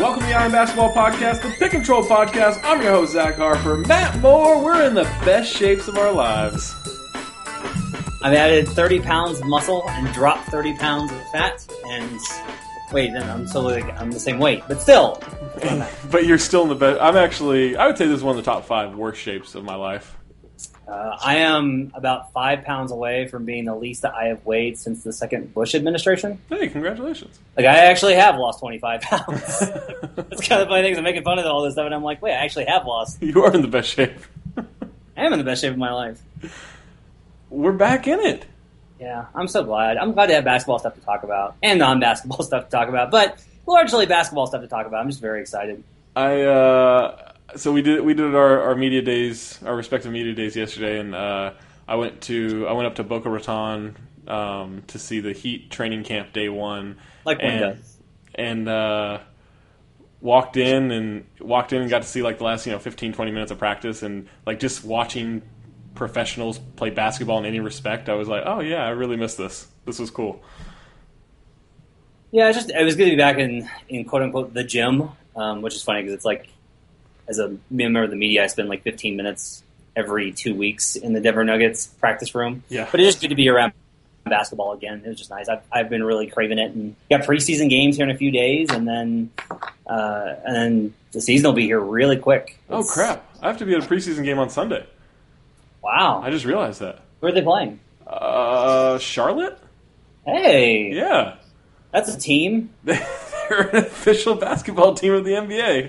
Welcome to the Iron Basketball Podcast, the Pick and Troll Podcast. I'm your host, Zach Harper. Matt Moore, we're in the best shapes of our lives. I've added 30 pounds of muscle and dropped 30 pounds of fat, and I'm the same weight, but still. But you're still in the best. I would say this is one of the top 5 worst shapes of my life. I am about 5 pounds away from being the least that I have weighed since the second Bush administration. Hey, congratulations. Like, I actually have lost 25 pounds. It's kind of funny things. I'm making fun of all this stuff, and I'm like, wait, I actually have lost. You are in the best shape. I am in the best shape of my life. We're back in it. Yeah, I'm so glad. I'm glad to have basketball stuff to talk about, and non-basketball stuff to talk about, but largely basketball stuff to talk about. I'm just very excited. So we did our media days, our respective media days yesterday, and I went up to Boca Raton to see the Heat training camp day 1. Like one does. And walked in and got to see like the last 15-20 minutes of practice, and like just watching professionals play basketball in any respect, I was like, oh yeah, I really missed this. This was cool. Yeah, it was good to be back in quote unquote the gym, which is funny because it's like, as a member of the media, I spend like 15 minutes every 2 weeks in the Denver Nuggets practice room. Yeah. But it's just good to be around basketball again. It was just nice. I've been really craving it, and got preseason games here in a few days, and then the season will be here really quick. Oh crap! I have to be at a preseason game on Sunday. Wow! I just realized that. Who are they playing? Charlotte. Hey. Yeah. That's a team. They're an official basketball team of the NBA.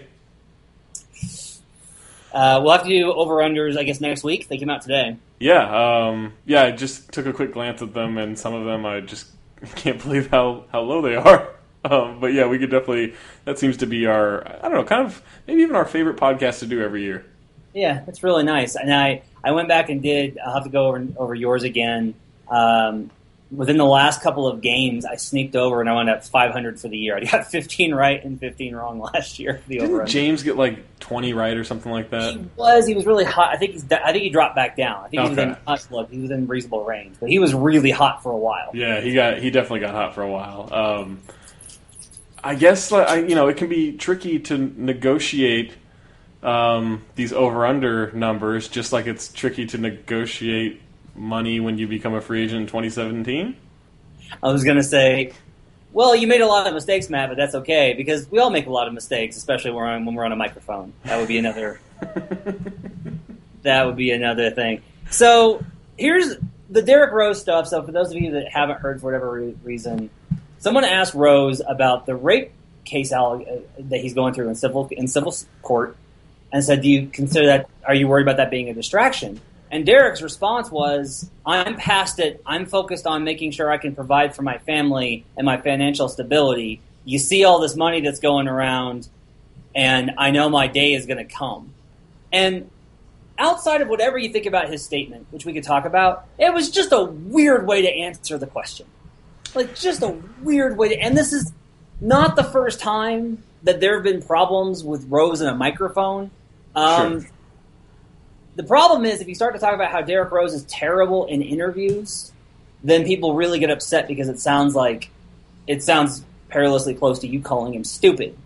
We'll have to do over-unders, I guess, next week. They came out today. Yeah. I just took a quick glance at them, and some of them I just can't believe how low they are. But yeah, we could definitely. That seems to be our, I don't know, kind of maybe even our favorite podcast to do every year. Yeah, it's really nice. And I went back and I'll have to go over yours again. Within the last couple of games, I sneaked over and I wound up 500 for the year. I got 15 right and 15 wrong last year. Didn't James get like 20 right or something like that? He was really hot. I think he dropped back down. I think he was within reasonable range, but he was really hot for a while. Yeah, he definitely got hot for a while. I guess it can be tricky to negotiate these over/under numbers, just like it's tricky to negotiate money when you become a free agent in 2017? I was going to say, well, you made a lot of mistakes, Matt, but that's okay, because we all make a lot of mistakes, especially when we're on a microphone. That would be another thing. So here's the Derrick Rose stuff. So for those of you that haven't heard for whatever reason, someone asked Rose about the rape case that he's going through in civil court, and said, do you consider that, are you worried about that being a distraction? And Derrick's response was, I'm past it. I'm focused on making sure I can provide for my family and my financial stability. You see all this money that's going around, and I know my day is going to come. And outside of whatever you think about his statement, which we could talk about, it was just a weird way to answer the question. Like, just a weird way to... And this is not the first time that there have been problems with Rose and a microphone. Sure. The problem is, if you start to talk about how Derrick Rose is terrible in interviews, then people really get upset because it sounds perilously close to you calling him stupid.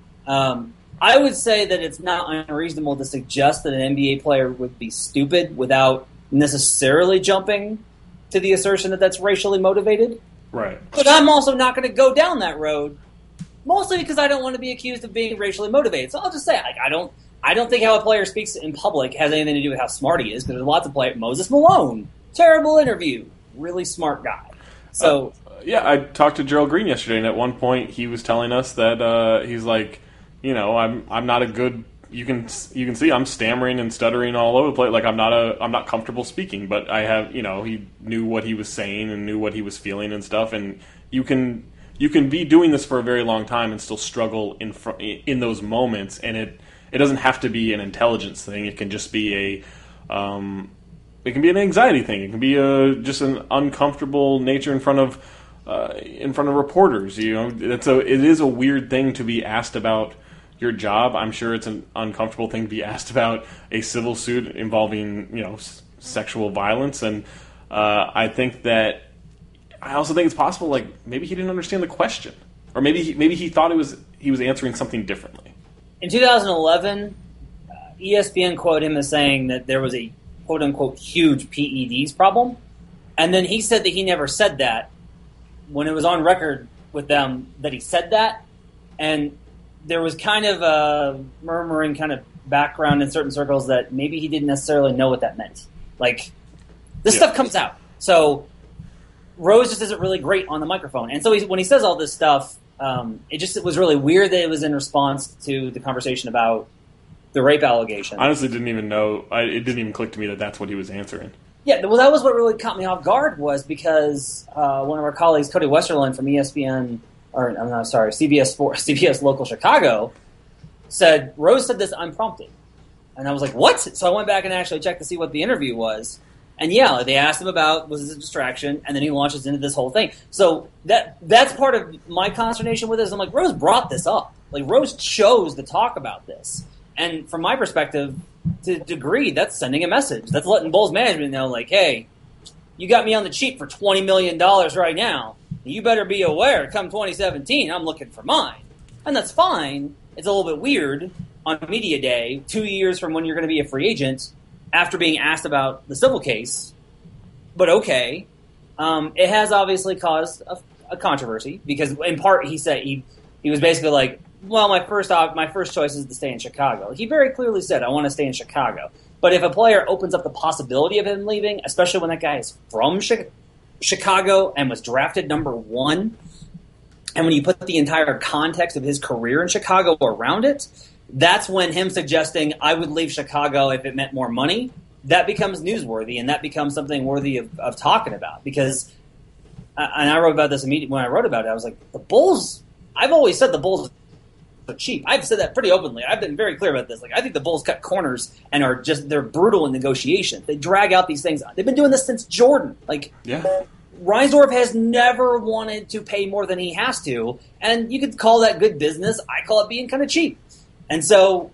I would say that it's not unreasonable to suggest that an NBA player would be stupid without necessarily jumping to the assertion that that's racially motivated. Right. But I'm also not going to go down that road, mostly because I don't want to be accused of being racially motivated. So I'll just say, I don't think how a player speaks in public has anything to do with how smart he is, because there's lots of players. Moses Malone, terrible interview, really smart guy. So I talked to Gerald Green yesterday, and at one point he was telling us that he's like, I'm not a good. You can see I'm stammering and stuttering all over the place. Like I'm not comfortable speaking, but I have he knew what he was saying and knew what he was feeling and stuff, and you can be doing this for a very long time and still struggle in those moments, and it doesn't have to be an intelligence thing. It can just be an anxiety thing. It can be just an uncomfortable nature in front of reporters. It is a weird thing to be asked about your job. I'm sure it's an uncomfortable thing to be asked about a civil suit involving sexual violence, and I also think it's possible like maybe he didn't understand the question. Or maybe he thought it was he was answering something differently. In 2011, ESPN quoted him as saying that there was a quote-unquote huge PEDs problem. And then he said that he never said that when it was on record with them that he said that. And there was kind of a murmuring kind of background in certain circles that maybe he didn't necessarily know what that meant. Like, this stuff comes out. So Rose just isn't really great on the microphone. And so when he says all this stuff, it was really weird that it was in response to the conversation about the rape allegation. Honestly, didn't even know. It didn't even click to me that that's what he was answering. Yeah, well, that was what really caught me off guard was because one of our colleagues, Cody Westerlund from ESPN, or I'm not sorry, CBS Local Chicago, said Rose said this unprompted, and I was like, what? So I went back and actually checked to see what the interview was, and yeah, they asked him about was this a distraction, and then he launches into this whole thing. So that's part of my consternation with this. I'm like, Rose brought this up. Like Rose chose to talk about this. And from my perspective, to a degree, that's sending a message. That's letting Bulls management know, like, hey, you got me on the cheap for $20 million right now. You better be aware, come 2017, I'm looking for mine. And that's fine. It's a little bit weird on Media Day, 2 years from when you're going to be a free agent, after being asked about the civil case. But okay. It has obviously caused a controversy, because in part he said he was basically like, well, my first choice is to stay in Chicago. He very clearly said, I want to stay in Chicago. But if a player opens up the possibility of him leaving, especially when that guy is from Chicago and was drafted number 1, and when you put the entire context of his career in Chicago around it, that's when him suggesting I would leave Chicago if it meant more money, that becomes newsworthy, and that becomes something worthy of talking about. Because, and I wrote about this immediately when I wrote about it, I was like, the Bulls, I've always said the Bulls cheap. I've said that pretty openly. I've been very clear about this. Like, I think the Bulls cut corners and they're brutal in negotiation. They drag out these things. They've been doing this since Jordan. Like, Reinsdorf has never wanted to pay more than he has to, and you could call that good business. I call it being kind of cheap. And so,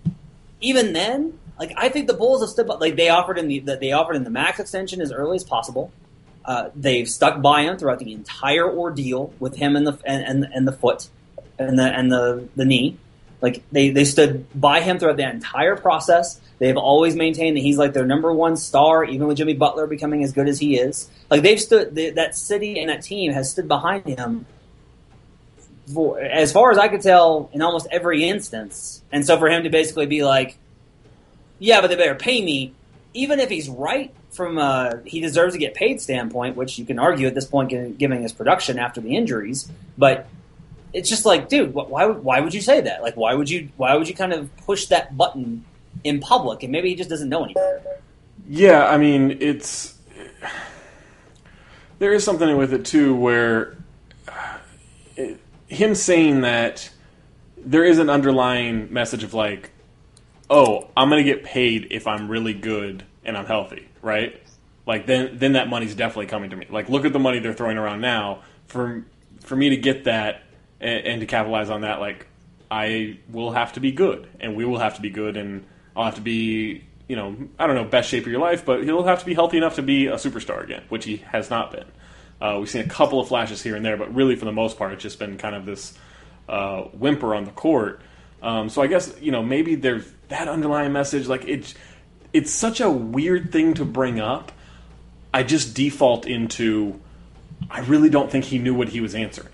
even then, like, I think the Bulls have stood by. Like, they offered in the max extension as early as possible. They've stuck by him throughout the entire ordeal with him and the foot. And the knee. Like, they stood by him throughout the entire process. They've always maintained that he's like their number 1 star, even with Jimmy Butler becoming as good as he is. Like, that city and that team has stood behind him for, as far as I could tell, in almost every instance. And so for him to basically be like, yeah, but they better pay me, even if he's right from he deserves to get paid standpoint, which you can argue at this point given his production after the injuries, but it's just like, dude, why would you say that? Like, why would you kind of push that button in public? And maybe he just doesn't know any better. Yeah, I mean, there is something with it too, where him saying that there is an underlying message of like, oh, I'm going to get paid if I'm really good and I'm healthy, right? Like, then that money's definitely coming to me. Like, look at the money they're throwing around now. For me to get that and to capitalize on that, like, I will have to be good, and we will have to be good, and I'll have to be, I don't know, best shape of your life, but he'll have to be healthy enough to be a superstar again, which he has not been. We've seen a couple of flashes here and there, but really, for the most part, it's just been kind of this whimper on the court. So I guess, maybe there's that underlying message. Like, it's such a weird thing to bring up. I just default into, I really don't think he knew what he was answering.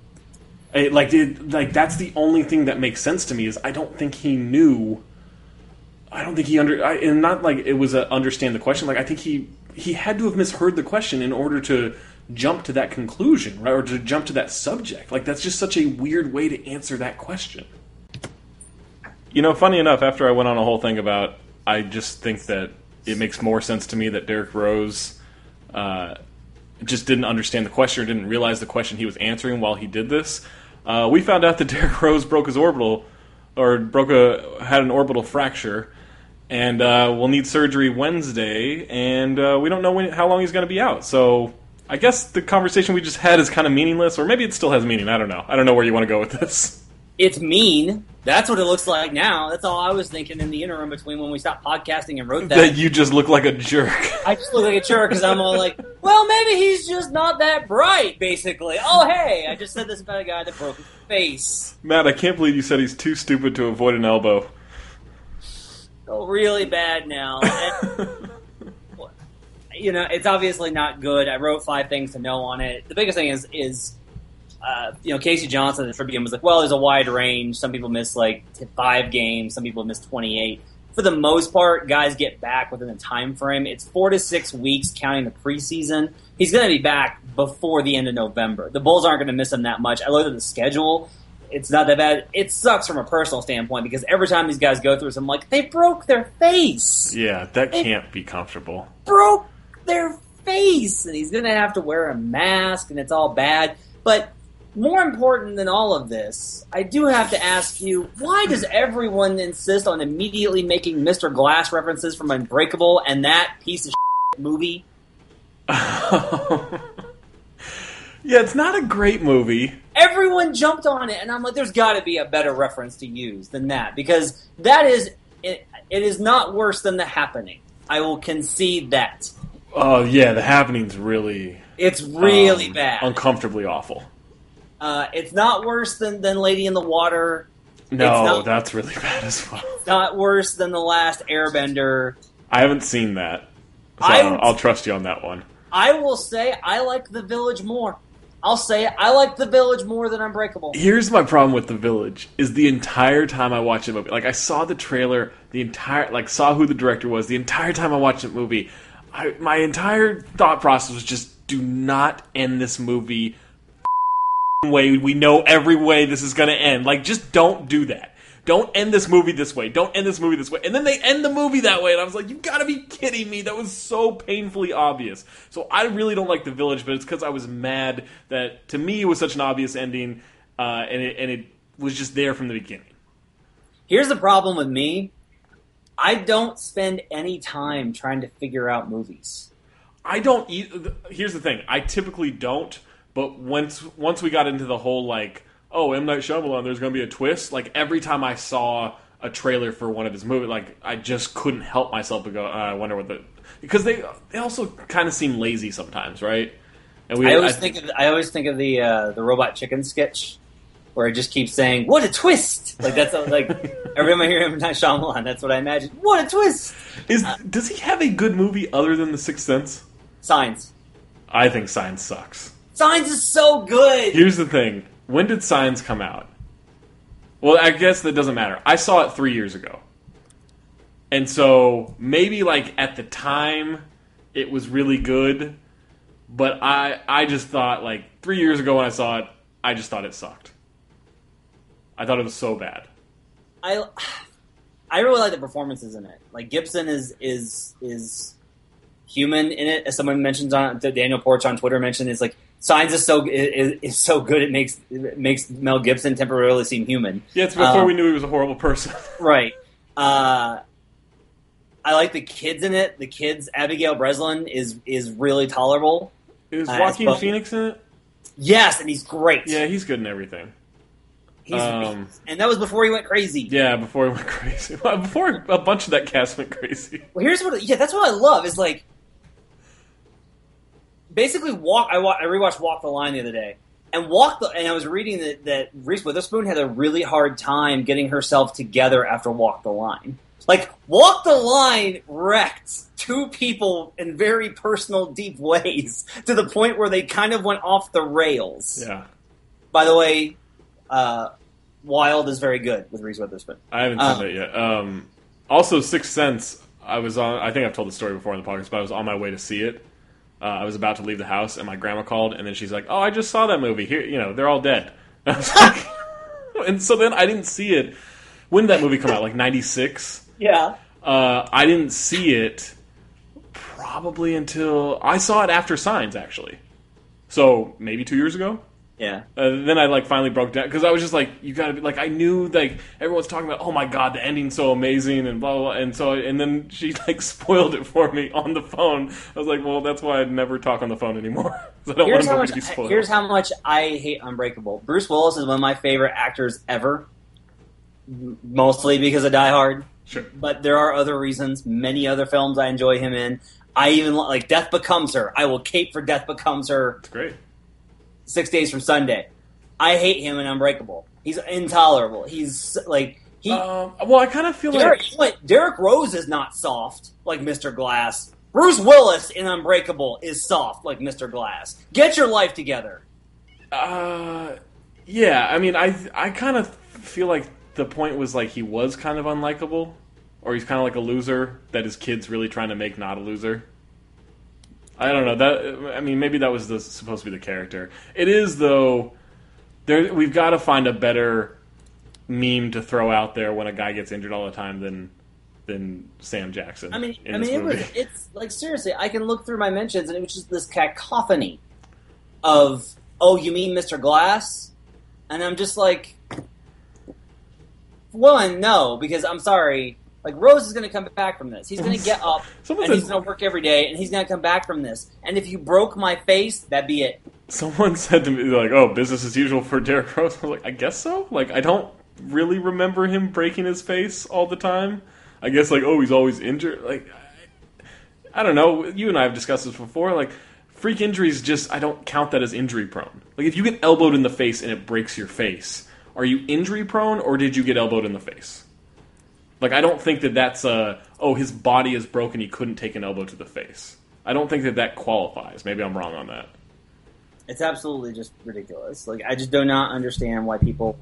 That's the only thing that makes sense to me is I don't think he knew. I don't think he and not like it was a understand the question. Like, I think he had to have misheard the question in order to jump to that conclusion, right, or to jump to that subject. Like, that's just such a weird way to answer that question. Funny enough, after I went on a whole thing about, I just think that it makes more sense to me that Derrick Rose just didn't understand the question or didn't realize the question he was answering while he did this. We found out that Derrick Rose broke his orbital, or had an orbital fracture, and will need surgery Wednesday, and we don't know how long he's going to be out. So I guess the conversation we just had is kind of meaningless, or maybe it still has meaning. I don't know. I don't know where you want to go with this. It's mean. That's what it looks like now. That's all I was thinking in the interim between when we stopped podcasting and wrote that. That you just look like a jerk. I just look like a jerk because I'm all like, well, maybe he's just not that bright, basically. Oh, hey, I just said this about a guy that broke his face. Matt, I can't believe you said he's too stupid to avoid an elbow. Oh, really bad now. And, it's obviously not good. I wrote 5 things to know on it. The biggest thing is Casey Johnson at the Tribune was like, well, there's a wide range. Some people miss 5 games. Some people miss 28. For the most part, guys get back within the time frame. It's 4 to 6 weeks counting the preseason. He's going to be back before the end of November. The Bulls aren't going to miss him that much. I looked at the schedule. It's not that bad. It sucks from a personal standpoint because every time these guys go through this, I'm like, they broke their face. Yeah, that can't be comfortable. Broke their face. And he's going to have to wear a mask, and it's all bad. But more important than all of this, I do have to ask you, why does everyone insist on immediately making Mr. Glass references from Unbreakable and that piece of movie? Yeah, it's not a great movie. Everyone jumped on it, and I'm like, there's got to be a better reference to use than that, because that is, it is not worse than The Happening. I will concede that. Oh, yeah, The Happening's really... It's really bad. Uncomfortably awful. It's not worse than Lady in the Water. No, that's really bad as well. It's not worse than The Last Airbender. I haven't seen that, so I'll trust you on that one. I will say I like The Village more. I'll say it. I like The Village more than Unbreakable. Here's my problem with The Village, is the entire time I watched the movie, I saw the trailer, saw who the director was, the entire time I watched the movie, my entire thought process was just, do not end this movie way. We know every way this is going to end. Just don't do that. Don't end this movie this way. Don't end this movie this way. And then they end the movie that way, and I was like, you gotta be kidding me. That was so painfully obvious. So I really don't like The Village, but it's because I was mad that, to me, it was such an obvious ending, and it was just there from the beginning. Here's the problem with me. I don't spend any time trying to figure out movies. I don't here's the thing. I typically don't, but once we got into the whole, oh, M. Night Shyamalan, there's going to be a twist. Every time I saw a trailer for one of his movies, I just couldn't help myself to go, I wonder what because they also kind of seem lazy sometimes, right? And I always think of the Robot Chicken sketch where it just keeps saying, "What a twist!" That's every time I hear M. Night Shyamalan, that's what I imagine. What a twist! Does he have a good movie other than The Sixth Sense? Signs. I think Signs sucks. Signs is so good. Here's the thing. When did Signs come out? Well, I guess that doesn't matter. I saw it 3 years ago. And so, maybe, at the time, it was really good. But I just thought, 3 years ago when I saw it, I just thought it sucked. I thought it was so bad. I really like the performances in it. Gibson is human in it. As someone mentions Daniel Porch on Twitter mentioned, it's Signs is so good it makes Mel Gibson temporarily seem human. Yeah, it's before we knew he was a horrible person. Right. I like the kids in it. The kids, Abigail Breslin is really tolerable. Is Joaquin Phoenix in it? Yes, and he's great. Yeah, he's good in everything. And that was before he went crazy. Yeah, before he went crazy. Before a bunch of that cast went crazy. Well, that's what I love is basically I rewatched Walk the Line the other day, and I was reading that Reese Witherspoon had a really hard time getting herself together after Walk the Line. Walk the Line wrecked 2 people in very personal, deep ways to the point where they kind of went off the rails. Yeah. By the way, Wild is very good with Reese Witherspoon. I haven't seen that yet. Also, Sixth Sense, I think I've told the story before in the podcast, but I was on my way to see it. I was about to leave the house, and my grandma called, and then she's like, "Oh, I just saw that movie. Here, they're all dead." And, I was and so then I didn't see it. When did that movie come out? 96? Yeah. I didn't see it probably until I saw it after Signs, actually. So maybe 2 years ago. Yeah. Then I finally broke down because I was just like, you gotta be I knew everyone's talking about, oh my god, the ending's so amazing and blah blah, and then she spoiled it for me on the phone. I was like, well, that's why I'd never talk on the phone anymore. I don't want to be spoiled. Here's how much I hate Unbreakable. Bruce Willis is one of my favorite actors ever, mostly because of Die Hard. Sure. But there are other reasons. Many other films I enjoy him in. I even Death Becomes Her. I will cape for Death Becomes Her. It's great. 6 Days from Sunday. I hate him in Unbreakable. He's intolerable. He's well, I kind of feel Derek Rose is not soft like Mr. Glass. Bruce Willis in Unbreakable is soft like Mr. Glass. Get your life together. Yeah. I mean, I kind of feel like the point was he was kind of unlikable, or he's kind of like a loser that his kid's really trying to make not a loser. I don't know. Maybe that was supposed to be the character. It is, though. We've got to find a better meme to throw out there when a guy gets injured all the time than Sam Jackson. It's seriously. I can look through my mentions, and it was just this cacophony of, oh, you mean Mr. Glass? And I'm just like, one, no, because I'm sorry. Rose is going to come back from this. He's going to get up, and he's going to work every day, and he's going to come back from this. And if you broke my face, that'd be it. Someone said to me, oh, business as usual for Derek Rose. I was like, I guess so. I don't really remember him breaking his face all the time. I guess, he's always injured. I don't know. You and I have discussed this before. Freak injuries I don't count that as injury prone. If you get elbowed in the face and it breaks your face, are you injury prone, or did you get elbowed in the face? I don't think that's his body is broken, he couldn't take an elbow to the face. I don't think that qualifies. Maybe I'm wrong on that. It's absolutely just ridiculous. I just do not understand why people...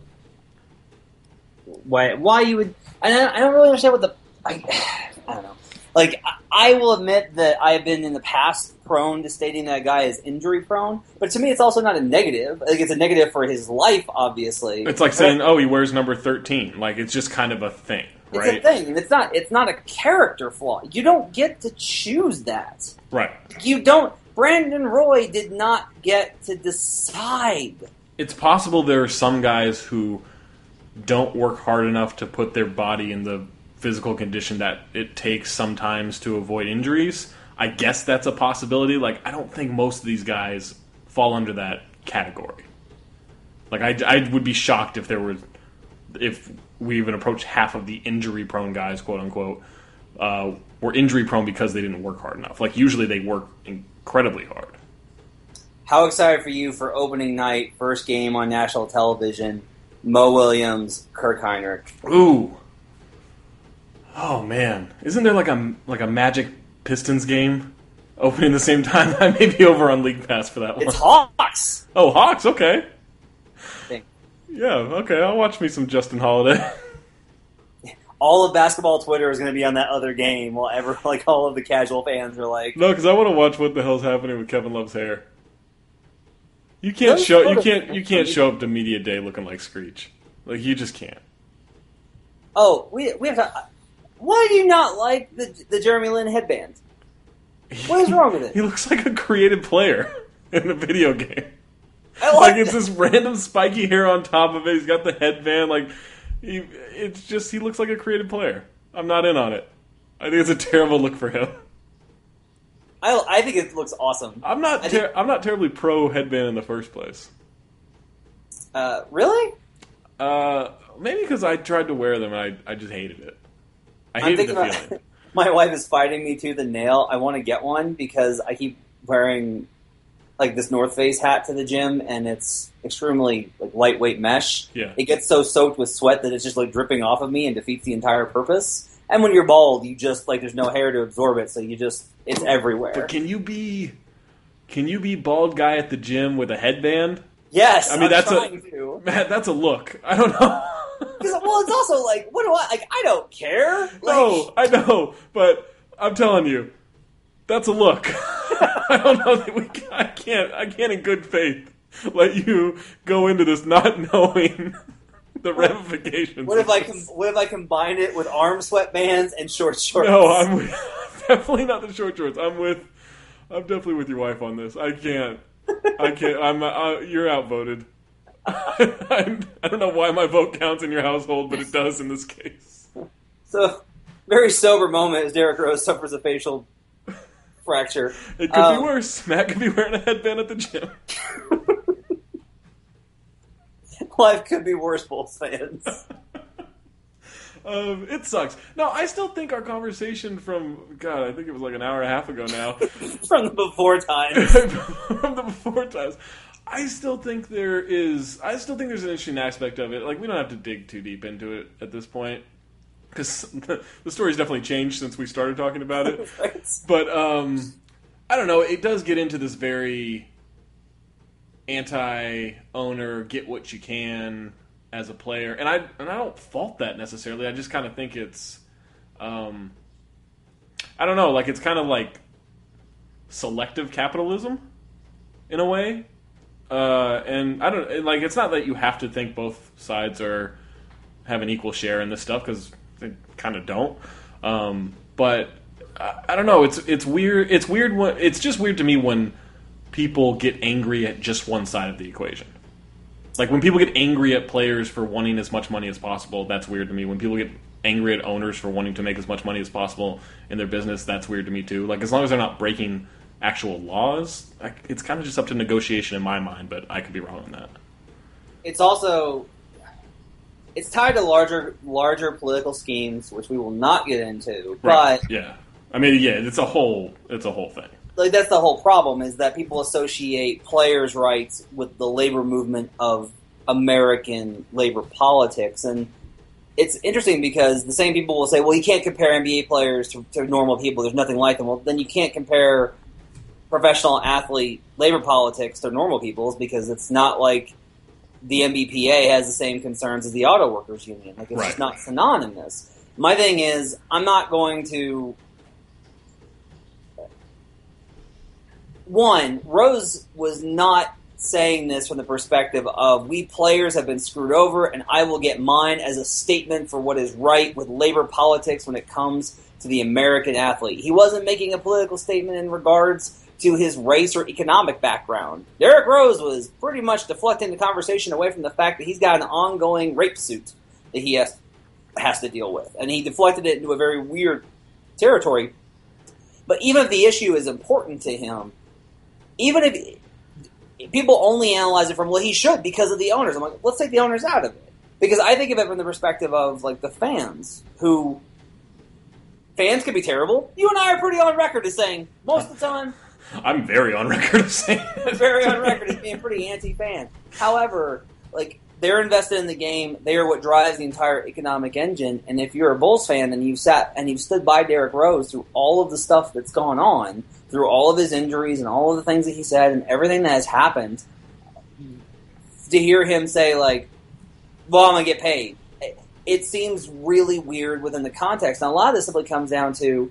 Why you would... I don't really understand what I don't know. I will admit that I've been in the past prone to stating that guy is injury prone, but to me it's also not a negative. It's a negative for his life, obviously. It's saying, he wears number 13. It's just kind of a thing. Right? It's a thing. It's not a character flaw. You don't get to choose that. Right. You don't. Brandon Roy did not get to decide. It's possible there are some guys who don't work hard enough to put their body in the physical condition that it takes sometimes to avoid injuries. I guess that's a possibility. I don't think most of these guys fall under that category. I would be shocked if we even approached half of the injury-prone guys, quote-unquote, were injury-prone because they didn't work hard enough. Usually they work incredibly hard. How excited for you for opening night, first game on national television, Mo Williams, Kirk Heinrich? Ooh. Oh, man. Isn't there a Magic Pistons game opening the same time? I may be over on League Pass for that one. It's Hawks! Oh, Hawks, okay. Yeah, okay, I'll watch me some Justin Holiday. All of basketball Twitter is going to be on that other game while all of the casual fans are No, because I want to watch what the hell's happening with Kevin Love's hair. You can't show up to media day looking like Screech. You just can't. Oh, we have to... Why do you not like the Jeremy Lin headband? What is wrong with it? He looks like a creative player in the video game. It's this random spiky hair on top of it. He's got the headband. He looks like a creative player. I'm not in on it. I think it's a terrible look for him. I think it looks awesome. I'm not terribly pro headband in the first place. Really? Maybe because I tried to wear them and I just hated it. I hated the feeling. My wife is fighting me tooth and nail. I want to get one because I keep wearing this North Face hat to the gym, and it's extremely lightweight mesh. Yeah. It gets so soaked with sweat that it's just dripping off of me and defeats the entire purpose. And when you're bald, you just there's no hair to absorb it, so it's everywhere. But can you be bald guy at the gym with a headband? Yes, that's a look. I don't know. Well, it's also what do I don't care. No, I know, but I'm telling you, that's a look. I don't know that I can't in good faith let you go into this not knowing the ramifications. What if I combine it with arm sweatbands and short shorts? No, I'm definitely not the short shorts. I'm definitely with your wife on this. I can't. I can't. You're outvoted. I don't know why my vote counts in your household, but it does in this case. So, very sober moment as Derrick Rose suffers a facial fracture. It could be worse. Matt could be wearing a headband at the gym. Life could be worse, Bulls fans. It sucks. No, I still think our conversation from, God, I think it was like an hour and a half ago now. From the before times. From the before times. I still think there's an interesting aspect of it. Like, we don't have to dig too deep into it at this point, because the story's definitely changed since we started talking about it. Right. But, I don't know, it does get into this very anti-owner, get what you can as a player, and I don't fault that necessarily. I just kind of think it's, I don't know, like, it's kind of like selective capitalism in a way. And I don't like. It's not that you have to think both sides have an equal share in this stuff, because they kind of don't. But I don't know. It's weird. It's weird when it's just weird to me when people get angry at just one side of the equation. Like, when people get angry at players for wanting as much money as possible, that's weird to me. When people get angry at owners for wanting to make as much money as possible in their business, that's weird to me too. Like, as long as they're not breaking actual laws, it's kind of just up to negotiation in my mind, but I could be wrong on that. It's also, it's tied to larger political schemes, which we will not get into. Right. But yeah, I mean, yeah, it's a whole thing. Like, that's the whole problem, is that people associate players' rights with the labor movement of American labor politics. And it's interesting because the same people will say, well, you can't compare NBA players to normal people. There's nothing like them. Well, then you can't compare professional athlete labor politics to normal people's, because it's not like the MBPA has the same concerns as the auto workers union. Like, it's right. just not synonymous. My thing is, I'm not going to... One, Rose was not saying this from the perspective of, we players have been screwed over and I will get mine, as a statement for what is right with labor politics when it comes to the American athlete. He wasn't making a political statement in regards to his race or economic background. Derrick Rose was pretty much deflecting the conversation away from the fact that he's got an ongoing rape suit that he has to deal with. And he deflected it into a very weird territory. But even if the issue is important to him, even if people only analyze it from, well, he should because of the owners. I'm like, let's take the owners out of it. Because I think of it from the perspective of, like, the fans, who... Fans can be terrible. You and I are pretty on record as saying, most of the time... I'm very on record as saying that. Very on record as being pretty anti-fan. However, like, they're invested in the game. They are what drives the entire economic engine. And if you're a Bulls fan and you've stood by Derrick Rose through all of the stuff that's gone on, through all of his injuries and all of the things that he said and everything that has happened, to hear him say, like, well, I'm going to get paid, it seems really weird within the context. And a lot of this simply comes down to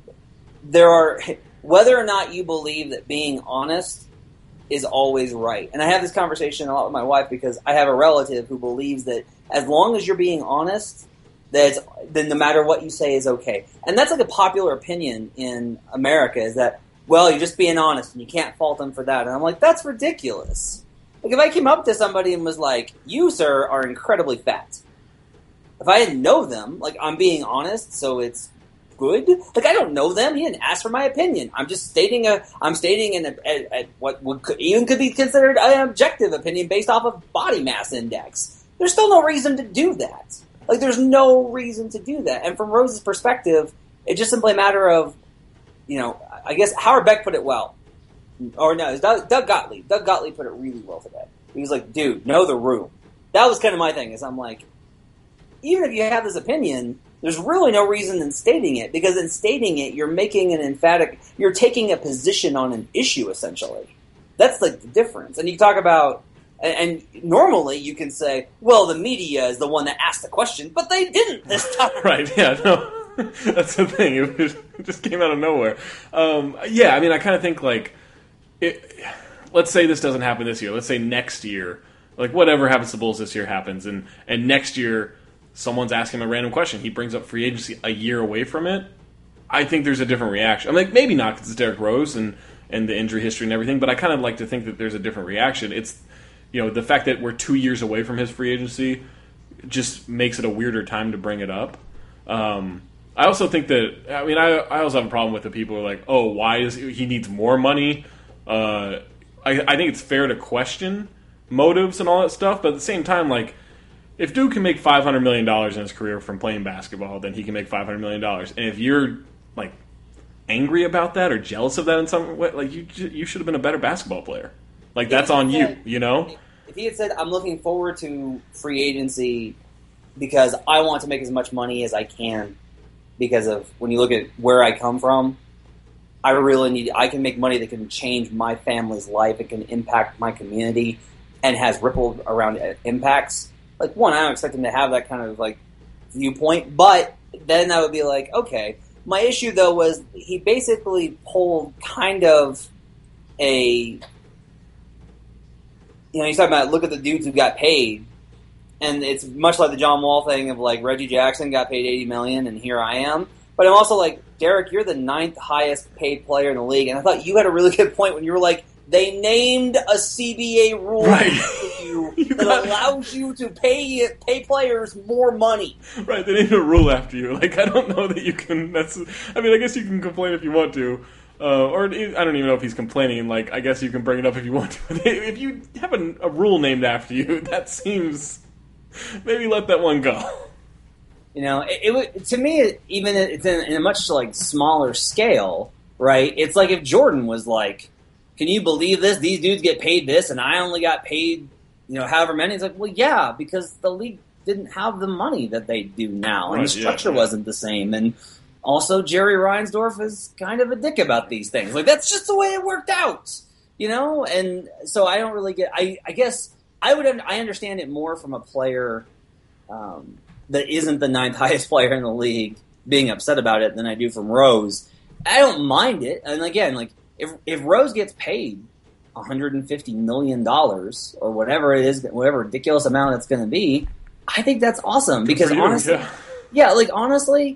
whether or not you believe that being honest is always right. And I have this conversation a lot with my wife because I have a relative who believes that as long as you're being honest, then no matter what you say is okay. And that's like a popular opinion in America, is that, well, you're just being honest and you can't fault them for that. And I'm like, that's ridiculous. Like, if I came up to somebody and was like, you, sir, are incredibly fat. If I didn't know them, like, I'm being honest, so it's good. Like, I don't know them. He didn't ask for my opinion. I'm just stating what could be considered an objective opinion based off of body mass index. There's still no reason to do that. Like, there's no reason to do that. And from Rose's perspective, it's just simply a matter of, you know, I guess Howard Beck put it well. Or no, it was Doug Gottlieb. Doug Gottlieb put it really well today. He was like, dude, know the room. That was kind of my thing, is I'm like, even if you have this opinion, there's really no reason in stating it, because in stating it, you're making you're taking a position on an issue, essentially. That's like the difference. And you talk about, and normally you can say, well, the media is the one that asked the question, but they didn't this time. Right, yeah, no. That's the thing. It just came out of nowhere. Yeah, I mean, I kind of think, like, let's say this doesn't happen this year. Let's say next year, like, whatever happens to the Bulls this year happens, and next year someone's asking him a random question. He brings up free agency a year away from it. I think there's a different reaction. I'm like, maybe not because it's Derrick Rose, and and the injury history and everything. But I kind of like to think that there's a different reaction. It's, the fact that we're 2 years away from his free agency just makes it a weirder time to bring it up. I also think that, I also have a problem with the people who are like, oh, why is he needs more money? I think it's fair to question motives and all that stuff, but at the same time, like, if Duke can make $500 million in his career from playing basketball, then he can make $500 million. And if you're, like, angry about that or jealous of that in some way, like, you should have been a better basketball player. Like, that's on you, If he had said, I'm looking forward to free agency because I want to make as much money as I can because of when you look at where I come from, I can make money that can change my family's life, it can impact my community, and has rippled around impacts. Like, one, I don't expect him to have that kind of, like, viewpoint, but then I would be like, okay. My issue, though, was he basically pulled kind of he's talking about, look at the dudes who got paid, and it's much like the John Wall thing of, like, Reggie Jackson got paid $80 million, and here I am. But I'm also like, Derek, you're the 9th highest paid player in the league, and I thought you had a really good point when you were like, they named a CBA rule for you that allows you to pay players more money. Right, they named a rule after you. Like, I don't know that you can. I guess you can complain if you want to, or I don't even know if he's complaining. Like, I guess you can bring it up if you want to. But if you have a rule named after you, that seems maybe let that one go. To me, even it's in a much like smaller scale, right? It's like if Jordan was like, can you believe this? These dudes get paid this, and I only got paid, however many. It's like, well, yeah, because the league didn't have the money that they do now, and the structure wasn't the same. And also, Jerry Reinsdorf is kind of a dick about these things. Like, that's just the way it worked out, And so I don't really get. I guess I understand it more from a player that isn't the 9th highest player in the league being upset about it than I do from Rose. I don't mind it, and again, like. If Rose gets paid $150 million or whatever it is, whatever ridiculous amount it's going to be, I think that's awesome. Because honestly, honestly,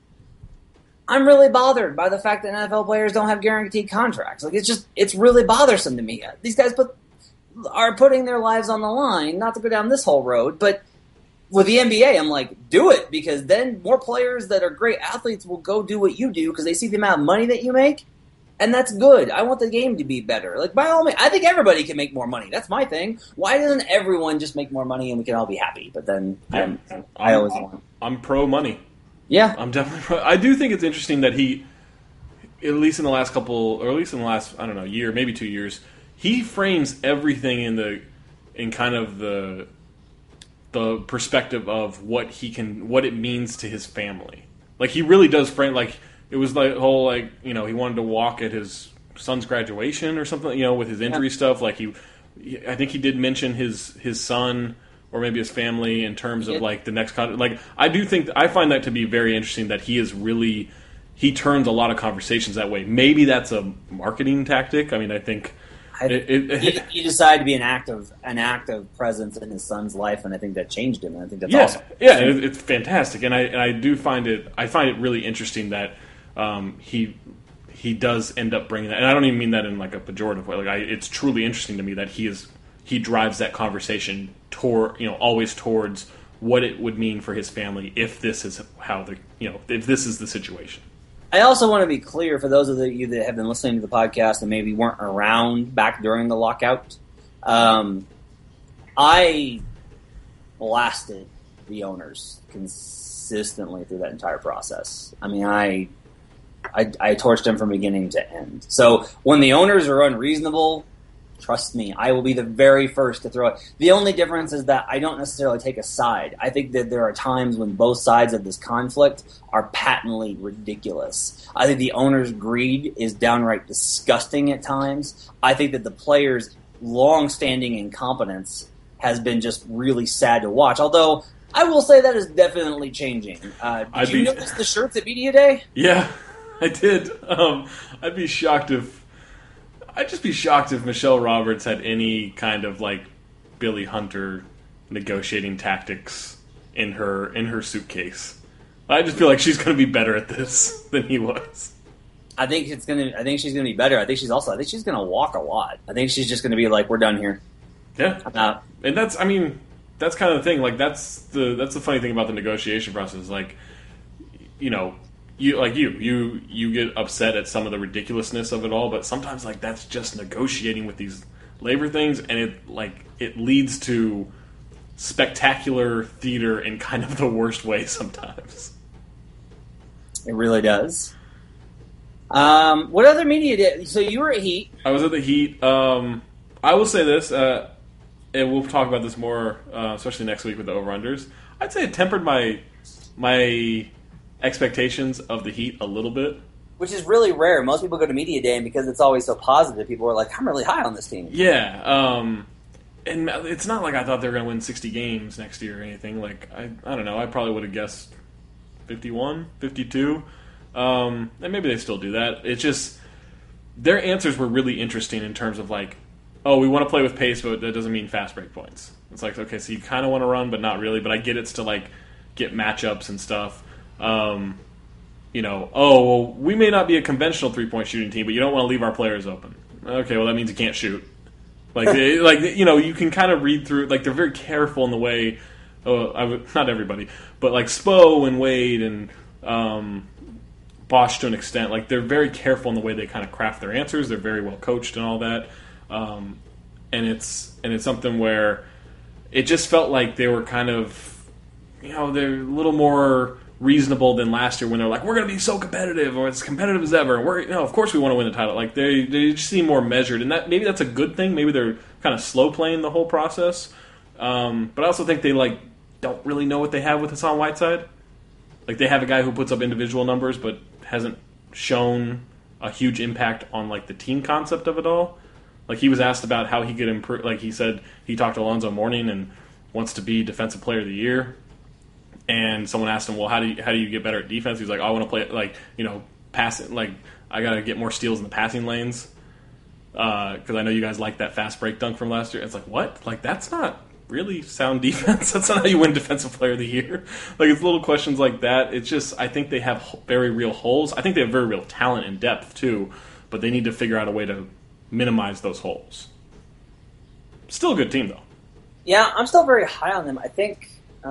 I'm really bothered by the fact that NFL players don't have guaranteed contracts. Like, it's really bothersome to me. These guys are putting their lives on the line, not to go down this whole road, but with the NBA, I'm like, do it, because then more players that are great athletes will go do what you do because they see the amount of money that you make. And that's good. I want the game to be better. Like, by all means, I think everybody can make more money. That's my thing. Why doesn't everyone just make more money and we can all be happy? But then I always want. I'm pro money. Yeah. I'm definitely pro. I do think it's interesting that he, at least in the last I don't know, year, maybe 2 years, he frames everything in kind of the perspective of what it means to his family. Like, he really does frame, like, it was like whole, like, he wanted to walk at his son's graduation or something, with his injury stuff. Like, I think he did mention his son or maybe his family in terms of, like, the next like, I find that to be very interesting that he turns a lot of conversations that way. Maybe that's a marketing tactic. I mean, I think he decided to be an active presence in his son's life, and I think that changed him. And I think that's awesome. Yeah, it's fantastic, and I do find it really interesting that he does end up bringing that, and I don't even mean that in like a pejorative way. Like, it's truly interesting to me that he drives that conversation always towards what it would mean for his family if this is if this is the situation. I also want to be clear for those of you that have been listening to the podcast and maybe weren't around back during the lockout. I blasted the owners consistently through that entire process. I mean, I torched them from beginning to end. So when the owners are unreasonable, trust me, I will be the very first to throw it. The only difference is that I don't necessarily take a side. I think that there are times when both sides of this conflict are patently ridiculous. I think the owners' greed is downright disgusting at times. I think that the players' long-standing incompetence has been just really sad to watch. Although, I will say that is definitely changing. Did you notice the shirts at Media Day? Yeah, I did. I'd just be shocked if Michelle Roberts had any kind of like Billy Hunter negotiating tactics in her suitcase. I just feel like she's going to be better at this than he was. I think she's gonna be better. I think she's gonna walk a lot. I think she's just gonna be like, we're done here. Yeah, and that's kind of the thing. Like that's the funny thing about the negotiation process. Like, you get upset at some of the ridiculousness of it all, but sometimes like that's just negotiating with these labor things, and it leads to spectacular theater in kind of the worst way sometimes. It really does. What other media did? So you were at Heat. I was at the Heat. I will say this, and we'll talk about this more, especially next week with the over-unders. I'd say it tempered my expectations of the Heat a little bit. Which is really rare. Most people go to media day, and because it's always so positive, people are like, I'm really high on this team. Yeah. And it's not like I thought they were going to win 60 games next year or anything. Like, I don't know. I probably would have guessed 51, 52. And maybe they still do that. It's just their answers were really interesting in terms of like, oh, we want to play with pace, but that doesn't mean fast break points. It's like, okay, so you kind of want to run, but not really. But I get it's to like get matchups and stuff. We may not be a conventional 3-point shooting team, but you don't want to leave our players open. Okay, well that means you can't shoot. You can kind of read through. Like they're very careful in the way. Not everybody, but like Spo and Wade and Bosch to an extent. Like they're very careful in the way they kind of craft their answers. They're very well coached and all that. And it's something where it just felt like they were kind of, they're a little more reasonable than last year when they're like, we're going to be so competitive, or it's competitive as ever. Of course we want to win the title. Like they just seem more measured, and maybe that's a good thing. Maybe they're kind of slow playing the whole process. But I also think they don't really know what they have with Hassan Whiteside. Like they have a guy who puts up individual numbers, but hasn't shown a huge impact on like the team concept of it all. Like he was asked about how he could improve. Like he said he talked to Alonzo Mourning and wants to be Defensive Player of the Year. And someone asked him, well, how do you get better at defense? He's like, I want to play passing. Like I got to get more steals in the passing lanes because I know you guys like that fast break dunk from last year. It's like, what? Like that's not really sound defense. That's not how you win Defensive Player of the Year. Like it's little questions like that. It's just I think they have very real holes. I think they have very real talent and depth too, but they need to figure out a way to minimize those holes. Still a good team though. Yeah, I'm still very high on them. I think.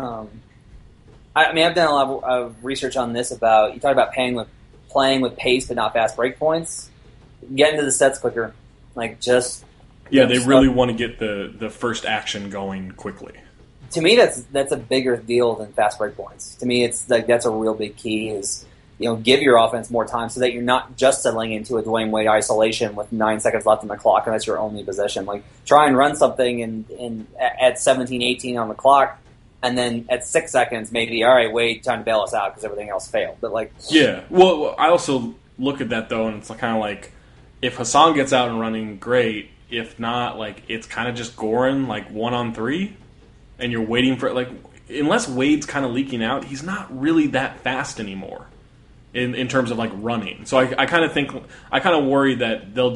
I've done a lot of research on this about, you talk about playing with pace but not fast break points. Get into the sets quicker. Yeah, they really want to get the first action going quickly. To me, that's a bigger deal than fast break points. To me, it's like that's a real big key is, give your offense more time so that you're not just settling into a Dwayne Wade isolation with 9 seconds left on the clock and that's your only possession. Like, try and run something at 17, 18 on the clock, and then at 6 seconds, maybe, all right, Wade, time to bail us out because everything else failed. But yeah. Well, I also look at that though, and it's kind of like if Hassan gets out and running, great. If not, it's kind of just Goran 1-on-3, and you're waiting for unless Wade's kind of leaking out, he's not really that fast anymore in terms of running. So I kind of worry that they'll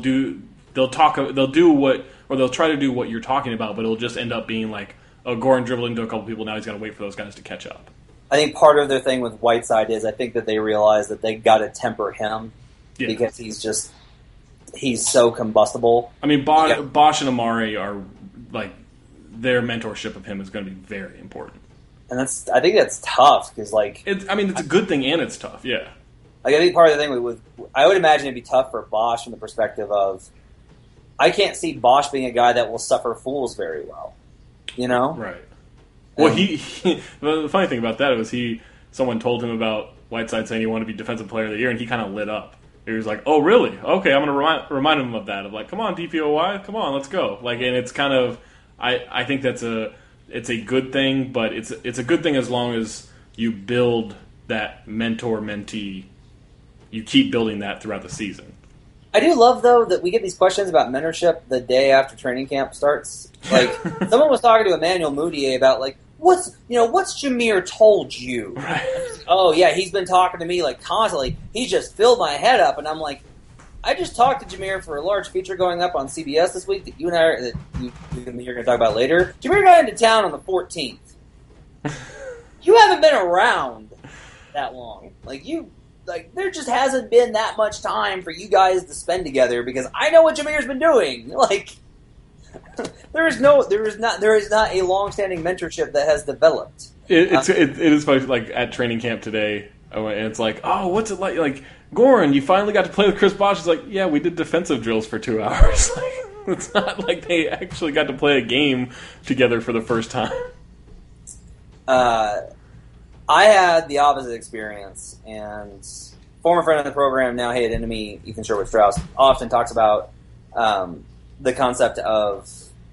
try to do what you're talking about, but it'll just end up being Goran dribbling to a couple people. Now he's got to wait for those guys to catch up. I think part of their thing with Whiteside is I think that they realize that they got to temper him because he's so combustible. I mean, Bosch and Amari are their mentorship of him is going to be very important. And I think that's tough because it's a good thing and it's tough. Yeah. I think part of the thing with I would imagine it'd be tough for Bosch from the perspective of I can't see Bosch being a guy that will suffer fools very well. Right. Well, the funny thing about that was someone told him about Whiteside saying he wanted to be Defensive Player of the Year, and he kind of lit up. He was like, "Oh, really? Okay, I'm going to remind him of that. Of come on, DPOY, come on, let's go." And it's kind of, I think it's a good thing, but it's a good thing as long as you build that mentor-mentee. You keep building that throughout the season. I do love, though, that we get these questions about mentorship the day after training camp starts. Someone was talking to Emmanuel Mudiay about, what's Jameer told you? Right. Oh, yeah, he's been talking to me, constantly. He just filled my head up, and I'm like, I just talked to Jameer for a large feature going up on CBS this week that you and I you're going to talk about later. Jameer got into town on the 14th. You haven't been around that long. like there just hasn't been that much time for you guys to spend together because I know what Jameer's been doing. Like there is not a long-standing mentorship that has developed. It is funny. Like at training camp today, I went, and it's like, oh, what's it like? Like Goran, you finally got to play with Chris Bosh. It's like, yeah, we did defensive drills for 2 hours. Like, it's not like they actually got to play a game together for the first time. I had the opposite experience, and former friend of the program, now hated enemy, Ethan Sherwood-Strauss, often talks about the concept of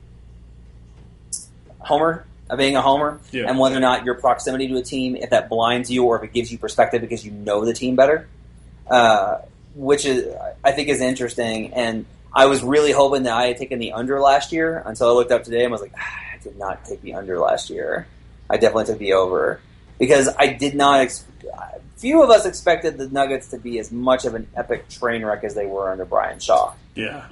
homer, of being a homer, and whether or not your proximity to a team, if that blinds you or if it gives you perspective because you know the team better, which is I think is interesting. And I was really hoping that I had taken the under last year until I looked up today and was like, I did not take the under last year. I definitely took the over. Because I did not. Few of us expected the Nuggets to be as much of an epic train wreck as they were under Brian Shaw. Yeah.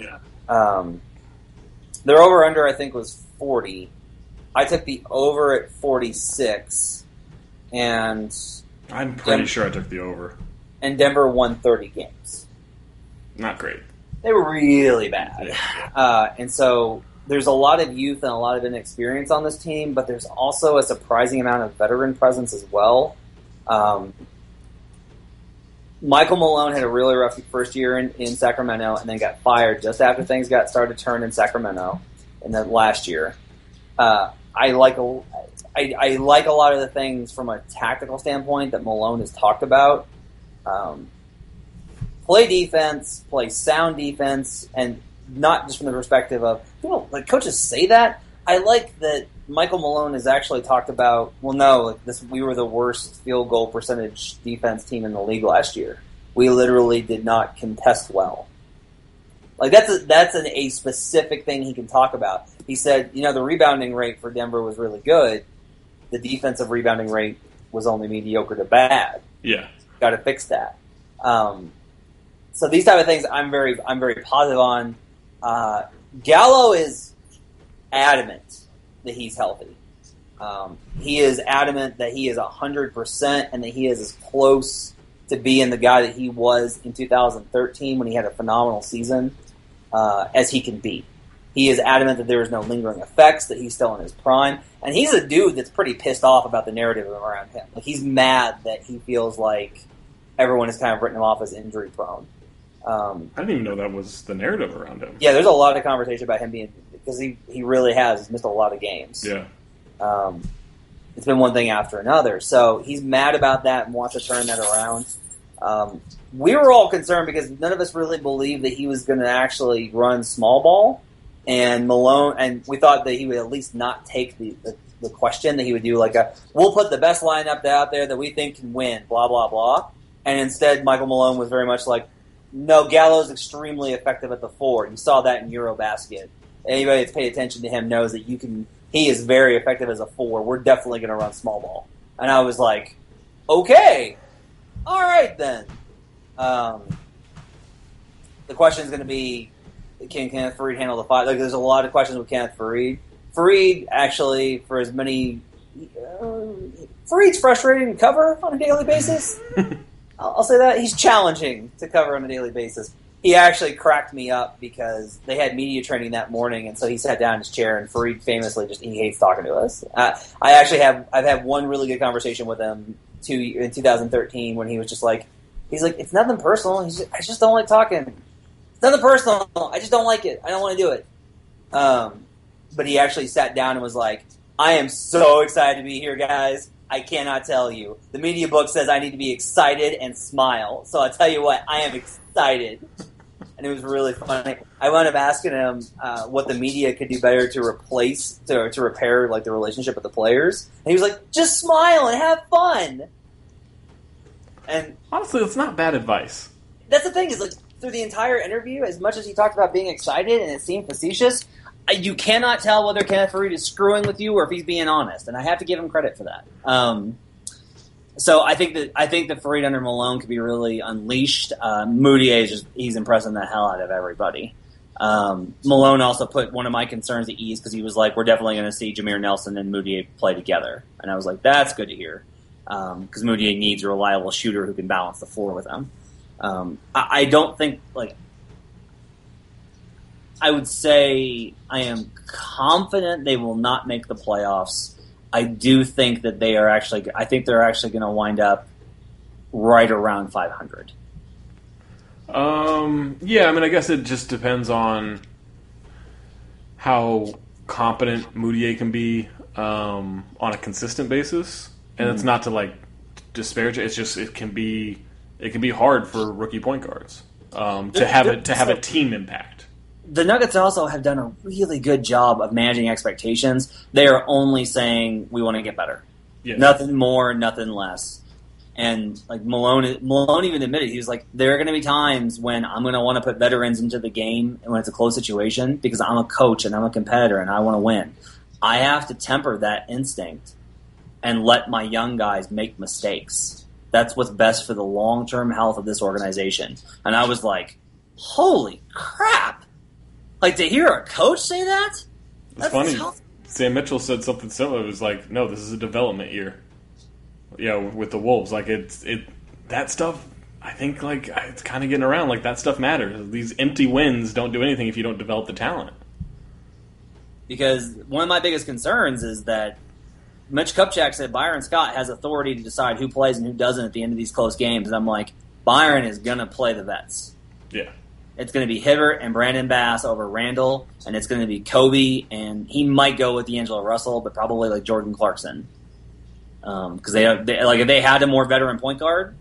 Their over/under, I think, was 40. I took the over at 46, and I'm pretty sure I took the over. And Denver won 30 games. Not great. They were really bad. And so there's a lot of youth and a lot of inexperience on this team, but there's also a surprising amount of veteran presence as well. Michael Malone had a really rough first year in Sacramento and then got fired just after things got started to turn in Sacramento in the last year. I like a lot of the things from a tactical standpoint that Malone has talked about. Play defense, play sound defense, and not just from the perspective of, like coaches say that. I like that Michael Malone has actually talked about, we were the worst field goal percentage defense team in the league last year. We literally did not contest well. Like that's a specific thing he can talk about. He said, the rebounding rate for Denver was really good. The defensive rebounding rate was only mediocre to bad. Yeah. Got to fix that. So these type of things I'm very positive on. Gallo is adamant that he's healthy. He is adamant that he is 100% and that he is as close to being the guy that he was in 2013 when he had a phenomenal season as he can be. He is adamant that there is no lingering effects, that he's still in his prime. And he's a dude that's pretty pissed off about the narrative around him. Like he's mad that he feels like everyone has kind of written him off as injury prone. I didn't even know that was the narrative around him. Yeah, there's a lot of conversation about him being, because he really has. He's missed a lot of games. Yeah. It's been one thing after another. So he's mad about that and wants to turn that around. We were all concerned because none of us really believed that he was going to actually run small ball. And Malone, and we thought that he would at least not take the question, that he would do like we'll put the best lineup out there that we think can win, blah, blah, blah. And instead, Michael Malone was very much like, no, Gallo's extremely effective at the 4. You saw that in Eurobasket. Anybody that's paid attention to him knows that he is very effective as a 4. We're definitely going to run small ball. And I was like, okay, all right then. The question is going to be, can Kenneth Faried handle the 5? Like, there's a lot of questions with Kenneth Faried. Faried, actually, for as many... Faried's frustrating to cover on a daily basis. I'll say that. He's challenging to cover on a daily basis. He actually cracked me up because they had media training that morning, and so he sat down in his chair, and Faried famously he hates talking to us. I've had one really good conversation with him in 2013 when he was just like, it's nothing personal. I just don't like talking. It's nothing personal. I just don't like it. I don't want to do it. But he actually sat down and was like, I am so excited to be here, guys. I cannot tell you. The media book says I need to be excited and smile. So I'll tell you what, I am excited. And it was really funny. I wound up asking him what the media could do better to repair like the relationship with the players. And he was like, just smile and have fun. And honestly, that's not bad advice. That's the thing, is like through the entire interview, as much as he talked about being excited and it seemed facetious, you cannot tell whether Kenneth Faried is screwing with you or if he's being honest, and I have to give him credit for that. So I think that Faried under Malone could be really unleashed. Moutier he's impressing the hell out of everybody. Malone also put one of my concerns at ease because he was like, "We're definitely going to see Jameer Nelson and Moutier play together," and I was like, "That's good to hear." because Moutier needs a reliable shooter who can balance the floor with him. I don't think, like, I would say I am confident they will not make the playoffs. I do think that they're actually going to wind up right around 500. Yeah, I mean, I guess it just depends on how competent Moutier can be on a consistent basis, and it's not to like disparage it. It's just it can be hard for rookie point guards to have a team impact. The Nuggets also have done a really good job of managing expectations. They are only saying we want to get better, nothing more, nothing less. And like Malone even admitted, he was like, there are going to be times when I'm going to want to put veterans into the game and when it's a close situation because I'm a coach and I'm a competitor and I want to win. I have to temper that instinct and let my young guys make mistakes. That's what's best for the long-term health of this organization. And I was like, holy crap. Like, to hear a coach say that? It's funny. Tough. Sam Mitchell said something similar. It was like, no, this is a development year. With the Wolves, like that stuff. I think like it's kind of getting around. Like that stuff matters. These empty wins don't do anything if you don't develop the talent. Because one of my biggest concerns is that Mitch Kupchak said Byron Scott has authority to decide who plays and who doesn't at the end of these close games. And I'm like, Byron is gonna play the vets. Yeah, it's gonna be Hibbert and Brandon Bass over Randall, and it's gonna be Kobe, and he might go with D'Angelo Russell, but probably like Jordan Clarkson. Because they like if they had a more veteran point guard,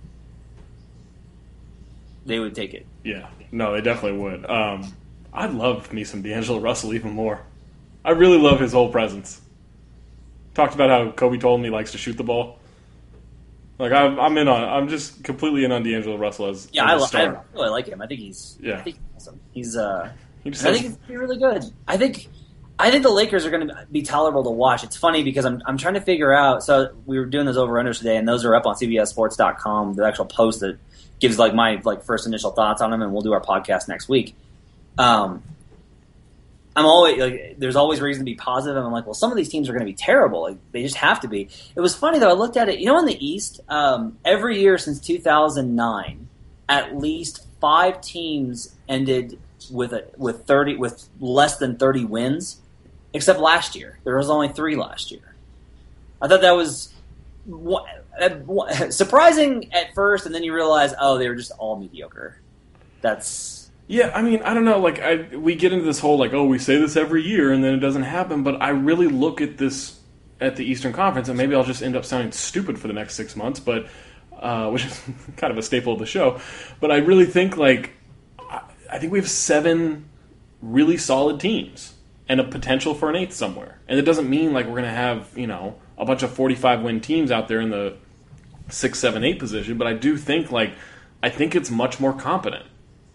they would take it. Yeah, no, they definitely would. I love me some D'Angelo Russell even more. I really love his whole presence. Talked about how Kobe told him he likes to shoot the ball. Like I'm just completely in on D'Angelo Russell as I star. really like him. I think he's awesome. I think he's really good. I think the Lakers are going to be tolerable to watch. It's funny because I'm trying to figure out. So we were doing those over-unders today, and those are up on CBSSports.com. The actual post that gives like my first initial thoughts on them, and we'll do our podcast next week. I'm always like, there's always reason to be positive, and I'm like, well, some of these teams are going to be terrible. Like, they just have to be. It was funny though. I looked at it. In the East, every year since 2009, at least 5 teams ended with less than 30 wins. Except last year. There was only 3 last year. I thought that was surprising at first, and then you realize, they were just all mediocre. Yeah, I mean, I don't know. Like, we get into this whole, like, we say this every year, and then it doesn't happen, but I really look at this at the Eastern Conference, and maybe I'll just end up sounding stupid for the next 6 months, but which is kind of a staple of the show. But I really think, like, I think we have 7 really solid teams. And a potential for an 8th somewhere. And it doesn't mean like we're going to have, a bunch of 45-win teams out there in the 6, 7, 8 position, but I do think I think it's much more competent.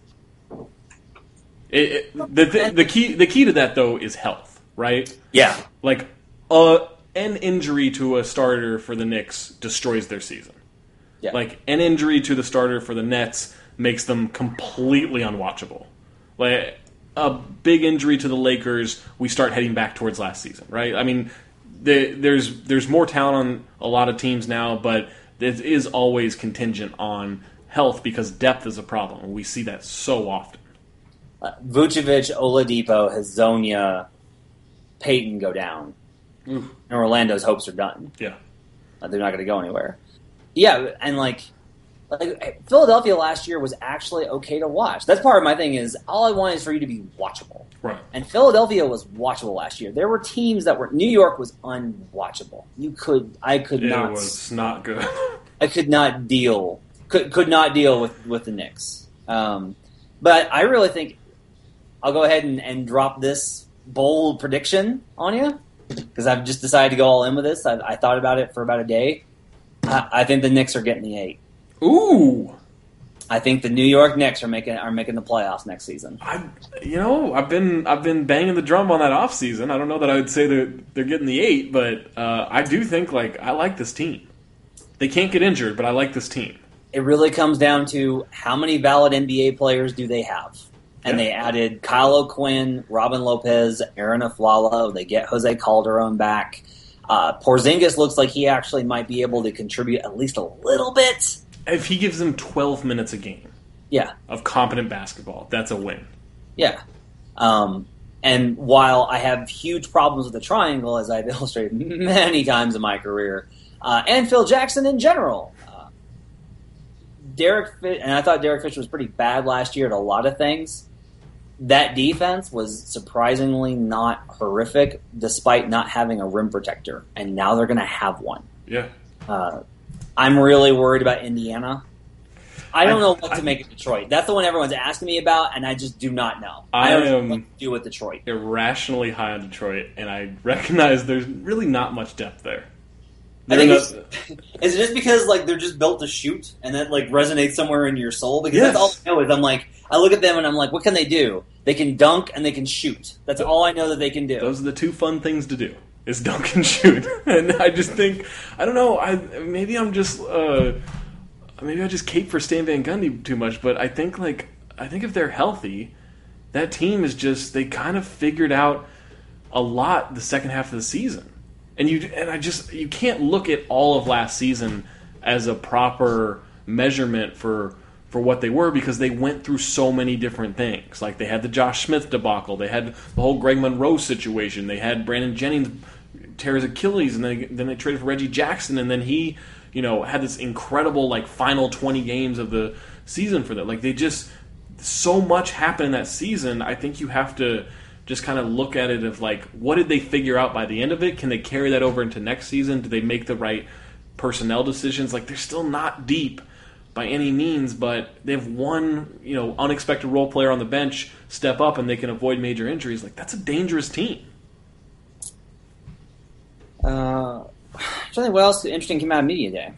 The key to that though is health, right? Yeah. Like an injury to a starter for the Knicks destroys their season. Yeah. Like an injury to the starter for the Nets makes them completely unwatchable. Like a big injury to the Lakers, we start heading back towards last season, right? I mean, there's more talent on a lot of teams now, but it is always contingent on health because depth is a problem. We see that so often. Vucevic, Oladipo, Hazonia, Peyton go down. Oof. And Orlando's hopes are done. Yeah. They're not going to go anywhere. Yeah, and like Philadelphia last year was actually okay to watch. That's part of my thing is all I want is for you to be watchable. Right. And Philadelphia was watchable last year. There were teams that were New York was unwatchable. I could not. It was not good. I could not deal with the Knicks. But I really think I'll go ahead and drop this bold prediction on you because I've just decided to go all in with this. I thought about it for about a day. I think the Knicks are getting the 8. Ooh! I think the New York Knicks are making the playoffs next season. I've been banging the drum on that offseason. I don't know that I would say they're getting the 8, but I do think I like this team. They can't get injured, but I like this team. It really comes down to how many valid NBA players do they have. And they added Kyle O'Quinn, Robin Lopez, Aaron Aflalo. They get Jose Calderon back. Porzingis looks like he actually might be able to contribute at least a little bit. If he gives them 12 minutes a game Yeah, of competent basketball, that's a win. yeah. And while I have huge problems with the triangle, as I've illustrated many times in my career, and Phil Jackson in general, and I thought Derek Fisher was pretty bad last year at a lot of things. That defense was surprisingly not horrific, despite not having a rim protector, and now they're going to have one. Yeah. I'm really worried about Indiana. I don't know what to make of Detroit. That's the one everyone's asking me about, and I just do not know. I don't know what to do with Detroit. Irrationally high on Detroit, and I recognize there's really not much depth there. I think is it just because like they're just built to shoot, and that like resonates somewhere in your soul? Because that's all I know is I look at them and I'm like, what can they do? They can dunk and they can shoot. That's all I know that they can do. Those are the two fun things to do: is dunk and shoot. And I just think I don't know. Maybe I just cape for Stan Van Gundy too much, but I think if they're healthy, that team is just they kind of figured out a lot the second half of the season. And you can't look at all of last season as a proper measurement for what they were because they went through so many different things. Like they had the Josh Smith debacle, they had the whole Greg Monroe situation, they had Brandon Jennings tear his Achilles, and then they traded for Reggie Jackson, and then he had this incredible like final 20 games of the season for them. Like they just so much happened in that season. I think you have to just kind of look at it of like, what did they figure out by the end of it? Can they carry that over into next season? Do they make the right personnel decisions? Like, they're still not deep by any means, but they have one, unexpected role player on the bench step up and they can avoid major injuries. Like, that's a dangerous team. I think what else interesting came out of Media Day?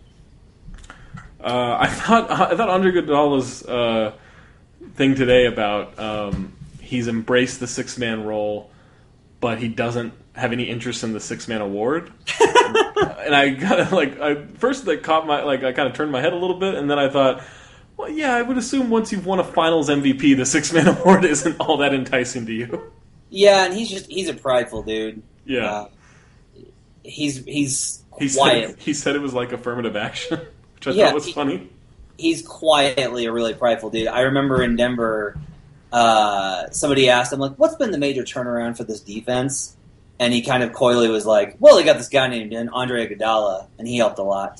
I thought Andre Iguodala's thing today about he's embraced the six-man role, but he doesn't have any interest in the six-man award. And I kind of first that caught my I kind of turned my head a little bit, and then I thought, well, yeah, I would assume once you've won a Finals MVP, the six-man award isn't all that enticing to you. Yeah, and he's a prideful dude. Yeah, he's quiet. He said it was like affirmative action, which I thought was funny. He's quietly a really prideful dude. I remember in Denver. Somebody asked him, like, what's been the major turnaround for this defense? And he kind of coyly was like, well, they got this guy named Andre Iguodala, and he helped a lot.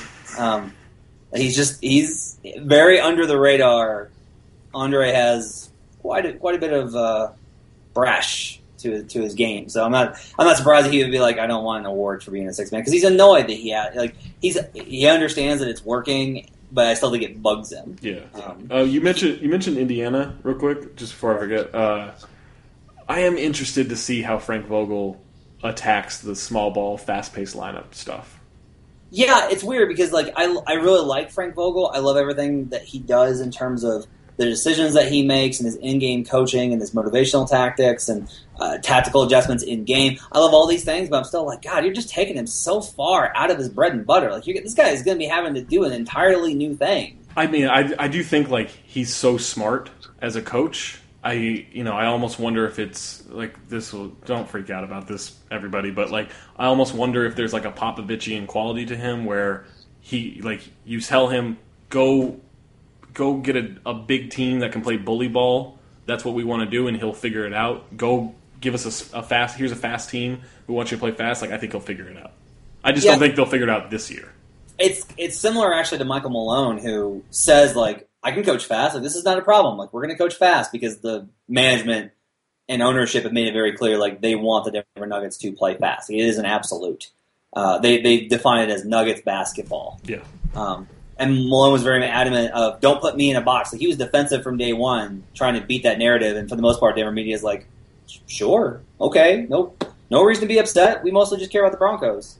He's very under the radar. Andre has quite a bit of brash to his game. So I'm not surprised that he would be like, I don't want an award for being a six man, because he's annoyed that he understands that it's working. But I still think it bugs him. Yeah. You mentioned Indiana real quick, just before I forget. I am interested to see how Frank Vogel attacks the small ball, fast paced lineup stuff. Yeah, it's weird because I really like Frank Vogel. I love everything that he does in terms of the decisions that he makes and his in-game coaching and his motivational tactics and tactical adjustments in-game. I love all these things, but I'm still like, God, you're just taking him so far out of his bread and butter. Like, this guy is going to be having to do an entirely new thing. I mean, I do think, he's so smart as a coach. I almost wonder if it's, don't freak out about this, everybody, but, I almost wonder if there's, a Popovichian quality to him where he, you tell him, go get a big team that can play bully ball. That's what we want to do, and he'll figure it out. Go give us here's a fast team. We want you to play fast. I think he'll figure it out. I just don't think they'll figure it out this year. It's similar, actually, to Michael Malone, who says, I can coach fast. This is not a problem. We're going to coach fast because the management and ownership have made it very clear, they want the Denver Nuggets to play fast. It is an absolute. They define it as Nuggets basketball. Yeah. And Malone was very adamant of, don't put me in a box. He was defensive from day one, trying to beat that narrative. And for the most part, Denver media is like, sure, okay, no reason to be upset. We mostly just care about the Broncos.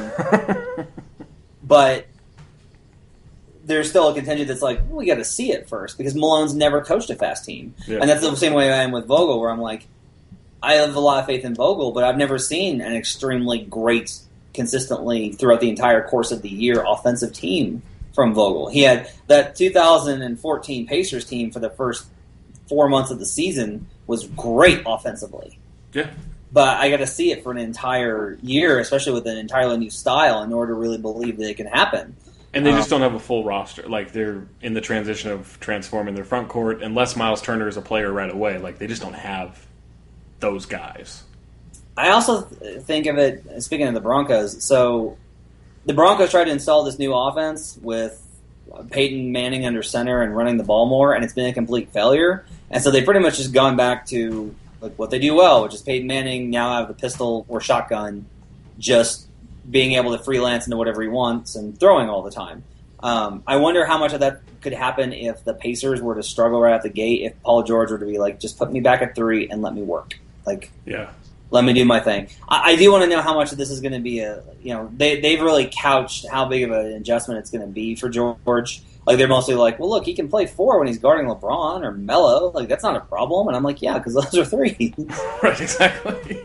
But there's still a contingent that's we got to see it first, because Malone's never coached a fast team. Yeah. And that's the same way I am with Vogel, where I'm like, I have a lot of faith in Vogel, but I've never seen an extremely great, consistently throughout the entire course of the year, offensive team from Vogel. He had that 2014 Pacers team for the first 4 months of the season was great offensively. Yeah. But I got to see it for an entire year, especially with an entirely new style, in order to really believe that it can happen. And they just don't have a full roster. Like, they're in the transition of transforming their front court, unless Miles Turner is a player right away. Like, they just don't have those guys. I also think of it, speaking of the Broncos, so the Broncos tried to install this new offense with Peyton Manning under center and running the ball more, and it's been a complete failure. And so they've pretty much just gone back to like what they do well, which is Peyton Manning now have the pistol or shotgun, just being able to freelance into whatever he wants and throwing all the time. I wonder how much of that could happen if the Pacers were to struggle right out the gate, if Paul George were to be like, just put me back at 3 and let me work. Like, yeah. Let me do my thing. I do want to know how much of this is going to be they've really couched how big of an adjustment it's going to be for George. Like, they're mostly like, well, look, he can play 4 when he's guarding LeBron or Melo. Like, that's not a problem. And I'm like, yeah, because those are 3. Right, exactly.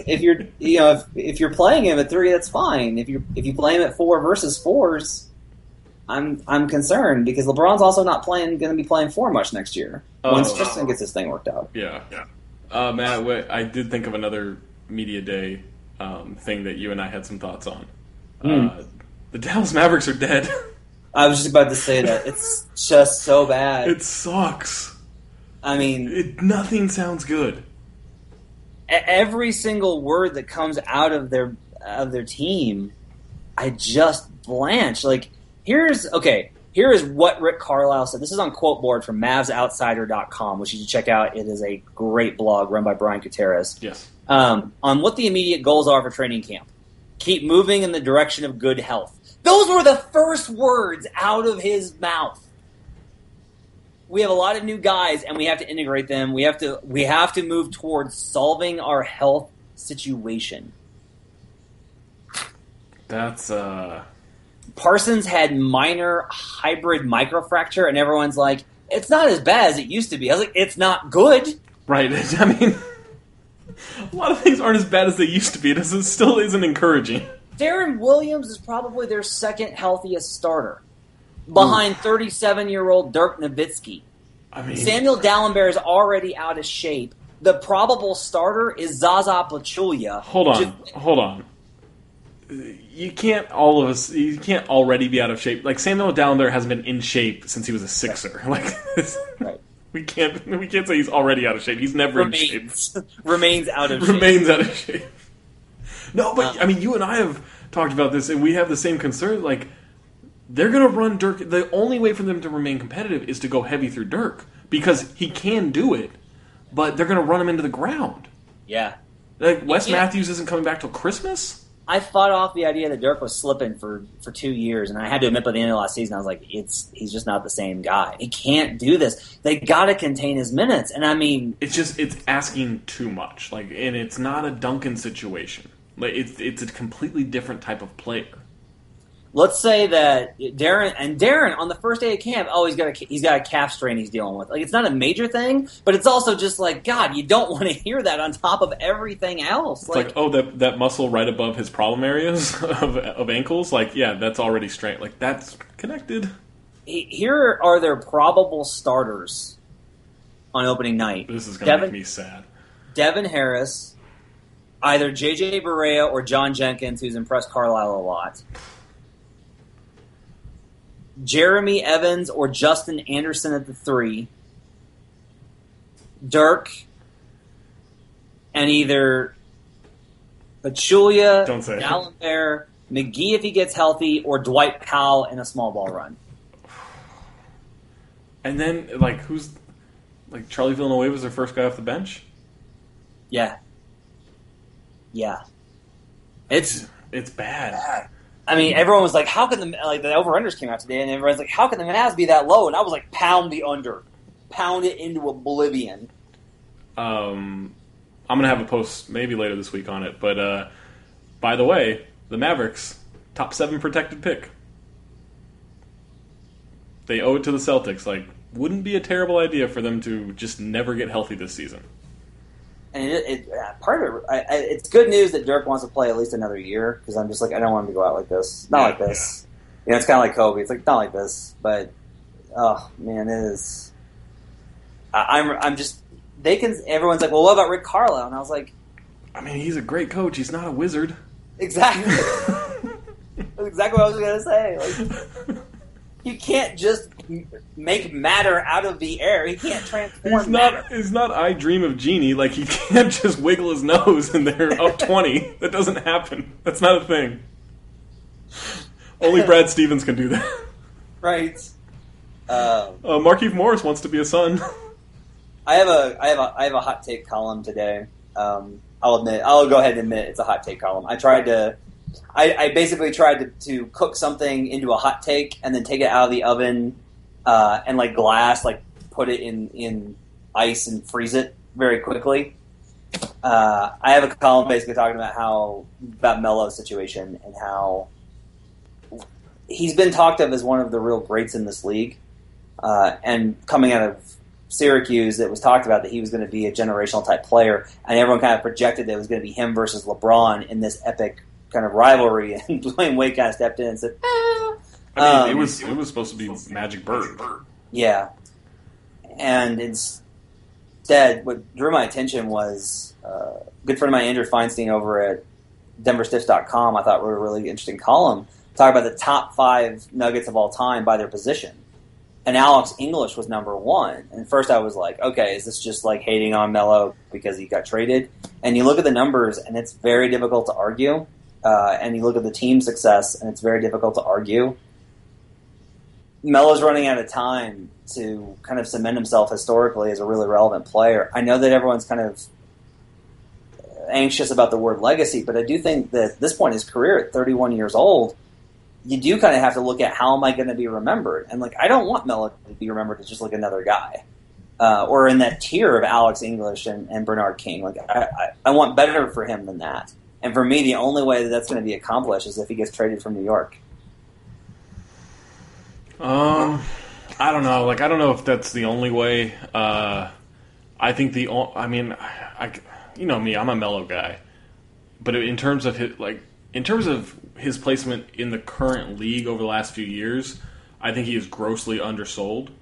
if you're playing him at 3, that's fine. If you play him at 4 versus 4s, I'm concerned because LeBron's also not going to be playing 4 much next year once Tristan gets his thing worked out. Yeah. Matt, I did think of another media day thing that you and I had some thoughts on. The Dallas Mavericks are dead. I was just about to say that. It's just so bad. It sucks. I mean... nothing sounds good. Every single word that comes out of their team, I just blanch. Like, here is what Rick Carlisle said. This is on Quote Board from MavsOutsider.com, which you should check out. It is a great blog run by Brian Gutierrez. Yes. On what the immediate goals are for training camp. Keep moving in the direction of good health. Those were the first words out of his mouth. We have a lot of new guys, and we have to integrate them. We have to move towards solving our health situation. That's Parsons had minor hybrid microfracture, and everyone's like, it's not as bad as it used to be. I was like, it's not good. Right. I mean, a lot of things aren't as bad as they used to be. It still isn't encouraging. Darren Williams is probably their second healthiest starter, behind 37-year-old Dirk Nowitzki. I mean, Samuel Dallenberg is already out of shape. The probable starter is Zaza Pachulia. Hold on. You can't already be out of shape. Like, Samuel Dallenberg hasn't been in shape since he was a Sixer. Like, right. We can't say he's already out of shape. He's never in shape. Remains out of shape. No, but I mean, you and I have talked about this, and we have the same concern. Like, they're going to run Dirk. The only way for them to remain competitive is to go heavy through Dirk because he can do it, but they're going to run him into the ground. Yeah. Like, Wes Matthews isn't coming back till Christmas. I fought off the idea that Dirk was slipping for 2 years, and I had to admit by the end of last season, I was like, he's just not the same guy. He can't do this. They got to contain his minutes, and I mean, it's asking too much. Like, and it's not a Duncan situation. Like, it's a completely different type of player. Let's say that Darren on the first day of camp, he's got a calf strain he's dealing with. Like, it's not a major thing, but it's also just like, God, you don't want to hear that on top of everything else. It's like that muscle right above his problem areas of ankles. Like, yeah, that's already strained. Like, that's connected. Here are their probable starters on opening night. This is going to make me sad. Devin Harris, either J.J. Barea or John Jenkins, who's impressed Carlisle a lot. Jeremy Evans or Justin Anderson at the 3. Dirk. And either Pachulia, Dallenberg, McGee if he gets healthy, or Dwight Powell in a small ball run. And then, Charlie Villanueva was their first guy off the bench? Yeah. Yeah. It's bad. I mean, everyone was like, how can the over-unders came out today, and everyone's like, how can the Mavs be that low? And I was like, pound the under. Pound it into oblivion. I'm going to have a post maybe later this week on it, but by the way, the Mavericks, top 7 protected pick. They owe it to the Celtics. Like, wouldn't be a terrible idea for them to just never get healthy this season. And part of it, it's good news that Dirk wants to play at least another year, because I'm just like, I don't want him to go out like this. Not like this. You know, it's kind of like Kobe. It's like, not like this. But, oh, man, it is. I'm just, everyone's like, well, what about Rick Carlisle? And I was like, I mean, he's a great coach. He's not a wizard. Exactly. That's exactly what I was going to say. Like, you can't just make matter out of the air. He can't transform matter. He's not I Dream of Genie. Like, he can't just wiggle his nose and they're up 20. That doesn't happen. That's not a thing. Only Brad Stevens can do that. Right. Markieff Morris wants to be a Sun. I have a hot take column today. I'll go ahead and admit it's a hot take column. I basically tried to cook something into a hot take and then take it out of the oven and like glass, like put it in ice and freeze it very quickly. I have a column basically talking about Melo's situation and how he's been talked of as one of the real greats in this league. And coming out of Syracuse, it was talked about that he was going to be a generational type player, and everyone kind of projected that it was going to be him versus LeBron in this epic kind of rivalry. And Dwayne Wade kind of stepped in and said, I mean, it was supposed to be Magic Bird. Yeah. And instead, what drew my attention was a good friend of mine, Andrew Feinstein, over at DenverStiffs.com, I thought wrote a really interesting column talking about the top 5 Nuggets of all time by their position. And Alex English was number 1. And first I was like, okay, is this just like hating on Melo because he got traded? And you look at the numbers, and it's very difficult to argue. And you look at the team success, and it's very difficult to argue. Melo's running out of time to kind of cement himself historically as a really relevant player. I know that everyone's kind of anxious about the word legacy, but I do think that at this point in his career, at 31 years old, you do kind of have to look at how am I going to be remembered? And like, I don't want Melo to be remembered as just like another guy, or in that tier of Alex English and Bernard King. Like, I want better for him than that. And for me, the only way that that's going to be accomplished is if he gets traded from New York. I don't know. Like, I don't know if that's the only way. I think you know me, I'm a Melo guy, but in terms of his placement in the current league over the last few years, I think he is grossly undersold.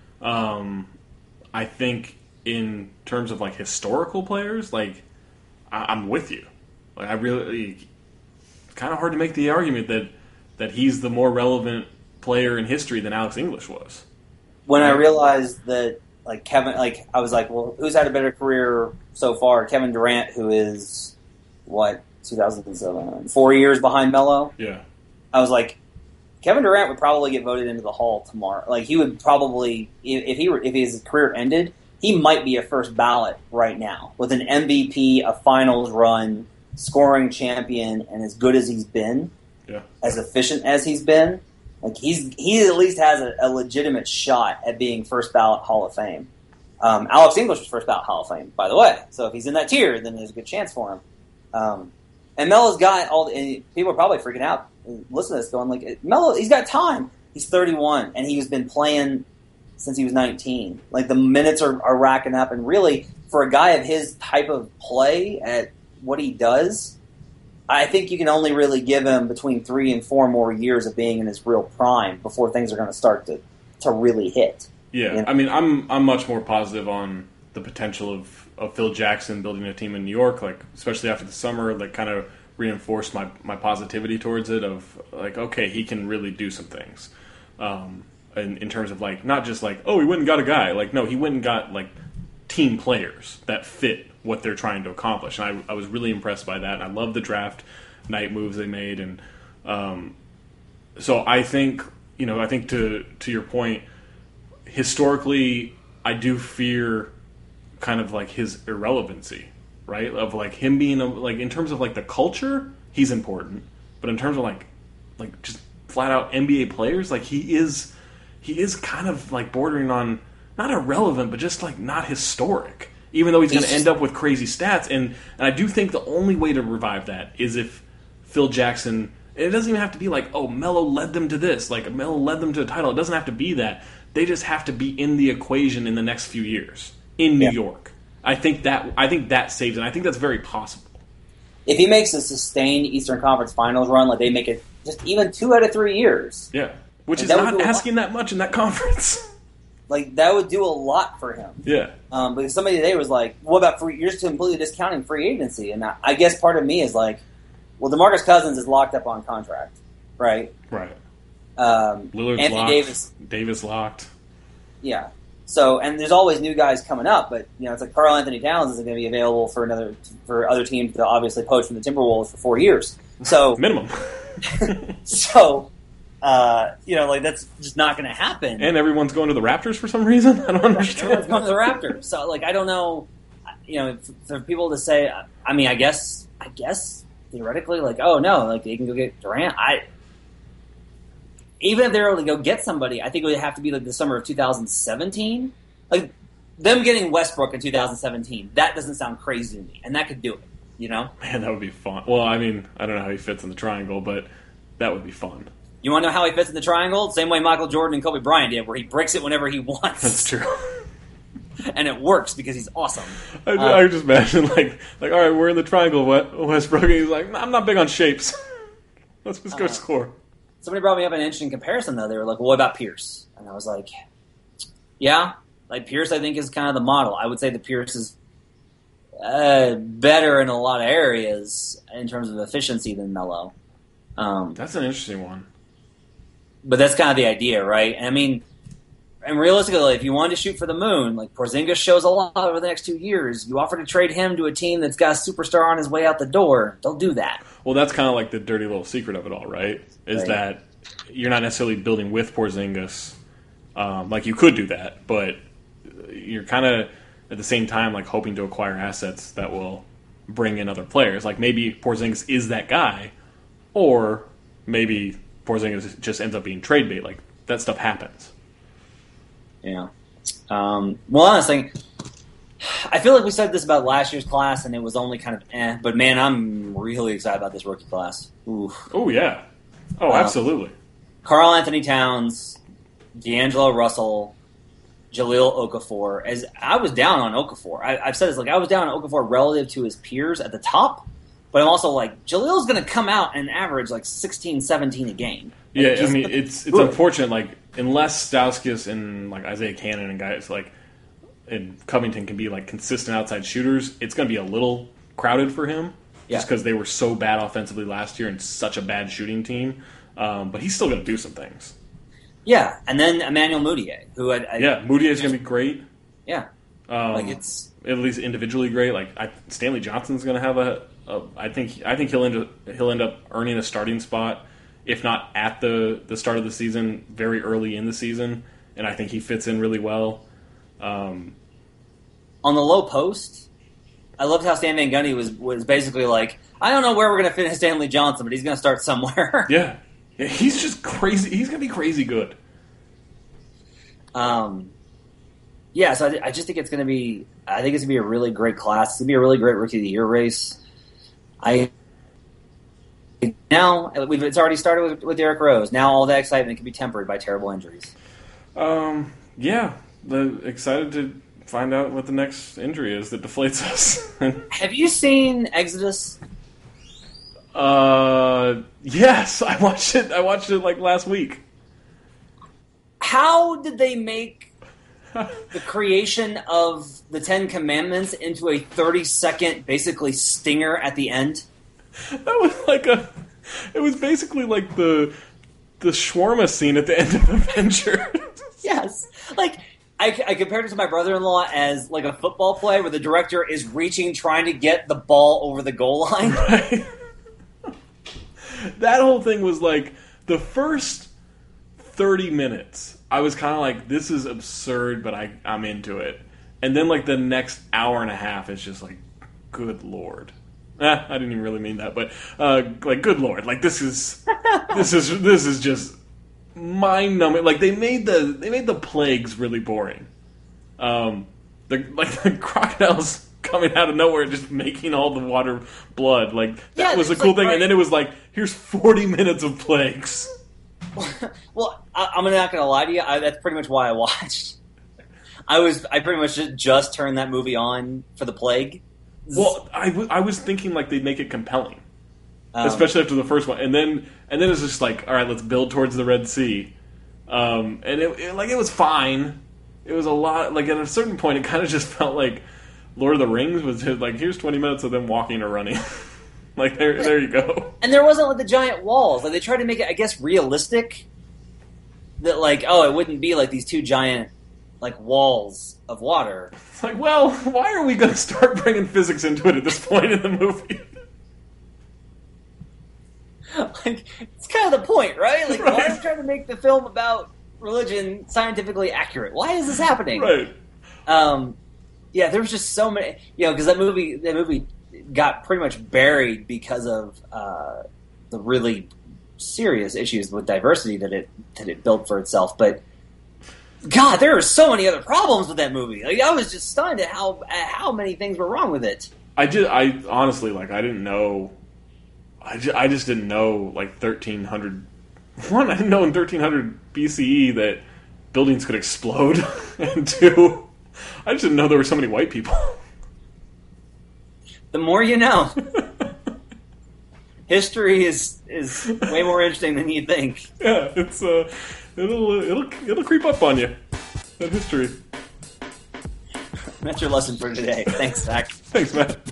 I think in terms of like historical players, like I'm with you. Like it's kind of hard to make the argument that he's the more relevant player in history than Alex English was. When I realized that, like Kevin, like I was like, well, who's had a better career so far? Kevin Durant, who is 2007, 4 years behind Melo. Yeah, I was like, Kevin Durant would probably get voted into the Hall tomorrow. Like he would probably, if his career ended, he might be a first ballot right now with an MVP, a Finals run, scoring champion, and as good as he's been, as efficient as he's been. Like he at least has a legitimate shot at being first ballot Hall of Fame. Alex English was first ballot Hall of Fame, by the way. So if he's in that tier, then there's a good chance for him. And Melo's got and people are probably freaking out. Listen to this, going like, Melo, he's got time. He's 31, and he's been playing since he was 19. Like the minutes are racking up, and really for a guy of his type of play at what he does, I think you can only really give him between 3 and 4 more years of being in his real prime before things are going to start to really hit. Yeah, you know? I mean, I'm much more positive on the potential of Phil Jackson building a team in New York, like especially after the summer, like kind of reinforced my positivity towards it. Of like, okay, he can really do some things, in terms of like not just like, oh, he went and got a guy. Like, no, he went and got like team players that fit what they're trying to accomplish. And I was really impressed by that. And I love the draft night moves they made. And so I think, to your point, historically, I do fear kind of like his irrelevancy, right? Of like him being like in terms of like the culture, he's important. But in terms of like just flat out NBA players, like he is kind of like bordering on not irrelevant, but just like not historic. Even though he's going to end up with crazy stats. And I do think the only way to revive that is if Phil Jackson... It doesn't even have to be like, oh, Melo led them to this. Like, Melo led them to a title. It doesn't have to be that. They just have to be in the equation in the next few years in New York. I think that saves it. I think that's very possible. If he makes a sustained Eastern Conference Finals run, like they make it just even 2 out of 3 years. Yeah. Which is not asking that much in that conference. Like, that would do a lot for him. Yeah. Because somebody today was like, what about you're just completely discounting free agency. And I guess part of me is like, well, DeMarcus Cousins is locked up on contract, right? Right. Lillard's Anthony locked. Davis locked. Yeah. So, and there's always new guys coming up, but, it's like Karl Anthony Towns isn't going to be available for other teams to obviously poach from the Timberwolves for 4 years. So minimum. So, that's just not going to happen. And everyone's going to the Raptors for some reason? I don't understand. Everyone's going to the Raptors. So, I don't know, for people to say, I guess, theoretically, oh, no, they can go get Durant. Even if they're able to go get somebody, I think it would have to be the summer of 2017. Like, them getting Westbrook in 2017, that doesn't sound crazy to me. And that could do it, Man, that would be fun. Well, I don't know how he fits in the triangle, but that would be fun. You want to know how he fits in the triangle? Same way Michael Jordan and Kobe Bryant did, where he breaks it whenever he wants. That's true. And it works because he's awesome. I just imagine, all right, we're in the triangle, Westbrook, and he's like, I'm not big on shapes. Let's just go score. Somebody brought me up an interesting comparison, though. They were like, well, what about Pierce? And I was like, yeah, Pierce, I think, is kind of the model. I would say that Pierce is better in a lot of areas in terms of efficiency than Melo. That's an interesting one. But that's kind of the idea, right? And realistically, if you wanted to shoot for the moon, Porzingis shows a lot over the next 2 years. You offer to trade him to a team that's got a superstar on his way out the door. They'll do that. Well, that's kind of the dirty little secret of it all, right? Is that you're not necessarily building with Porzingis. You could do that, but you're kind of, at the same time, hoping to acquire assets that will bring in other players. Maybe Porzingis is that guy, or maybe Porzingis just ends up being trade bait. That stuff happens. Yeah. Well, honestly, I feel like we said this about last year's class, and it was only kind of but man, I'm really excited about this rookie class. Oof. Oh, yeah. Oh, absolutely. Karl Anthony Towns, D'Angelo Russell, Jahlil Okafor. As I was down on Okafor. I've said this, I was down on Okafor relative to his peers at the top, but I'm also Jahlil's going to come out and average 16, 17 a game. Yeah, it's unfortunate, unless Stauskas and Isaiah Cannon and guys and Covington can be consistent outside shooters, it's going to be a little crowded for him. Just because they were so bad offensively last year and such a bad shooting team. But he's still going to do some things. Yeah, and then Emmanuel Mudiay, who Moutier's going to be great. Yeah, it's at least individually great. Stanley Johnson's going to have I think he'll end up earning a starting spot, if not at the start of the season, very early in the season, and I think he fits in really well. On the low post, I loved how Stan Van Gundy was basically I don't know where we're going to fit Stanley Johnson, but he's going to start somewhere. Yeah, he's just crazy. He's going to be crazy good. Yeah, so I just think it's going to be. I think it's going to be a really great class. It's going to be a really great Rookie of the Year race. It's already started with Derrick Rose. Now all that excitement can be tempered by terrible injuries. Yeah, excited to find out what the next injury is that deflates us. Have you seen Exodus? Yes, I watched it. Last week. How did they make the creation of the Ten Commandments into a 30-second, basically, stinger at the end? That was it was basically the shawarma scene at the end of Avengers. Yes. I compared it to my brother-in-law as a football play where the director is reaching, trying to get the ball over the goal line. Right. That whole thing was the first 30 minutes. I was kind of this is absurd, but I'm into it. And then the next hour and a half is just good Lord. I didn't even really mean that, but good Lord, this is just mind numbing. They made the plagues really boring. The crocodiles coming out of nowhere, just making all the water blood. That was a cool thing. Right. And then it was here's 40 minutes of plagues. Well, I'm not going to lie to you. That's pretty much why I watched. I pretty much just turned that movie on for the plague. Well, I was thinking they'd make it compelling, especially after the first one, and then it's just all right, let's build towards the Red Sea, and it was fine. it was a lot. Like at a certain point, it kind of just felt like Lord of the Rings was just like, here's 20 minutes of them walking or running. Like there you go. And there wasn't like the giant walls. Like they tried to make it, I guess, realistic. That like, oh, it wouldn't be like these two giant like walls of water. It's like, well, why are we going to start bringing physics into it at this point in the movie? Like it's kind of the point, right? Like Right. why are we trying to make the film about religion scientifically accurate? Why is this happening? Right. Yeah, there was just so many, because that movie got pretty much buried because of the really serious issues with diversity that it built for itself. But God, there were so many other problems with that movie. Like, I was just stunned at how many things were wrong with it. I honestly, like, I didn't know. I just didn't know, like, 1300. One, I didn't know in 1300 BCE that buildings could explode, and two, I just didn't know there were so many white people. The more you know. History is way more interesting than you think. Yeah, it's it'll creep up on you. That history. That's your lesson for today. Thanks, Zach. Thanks, Matt.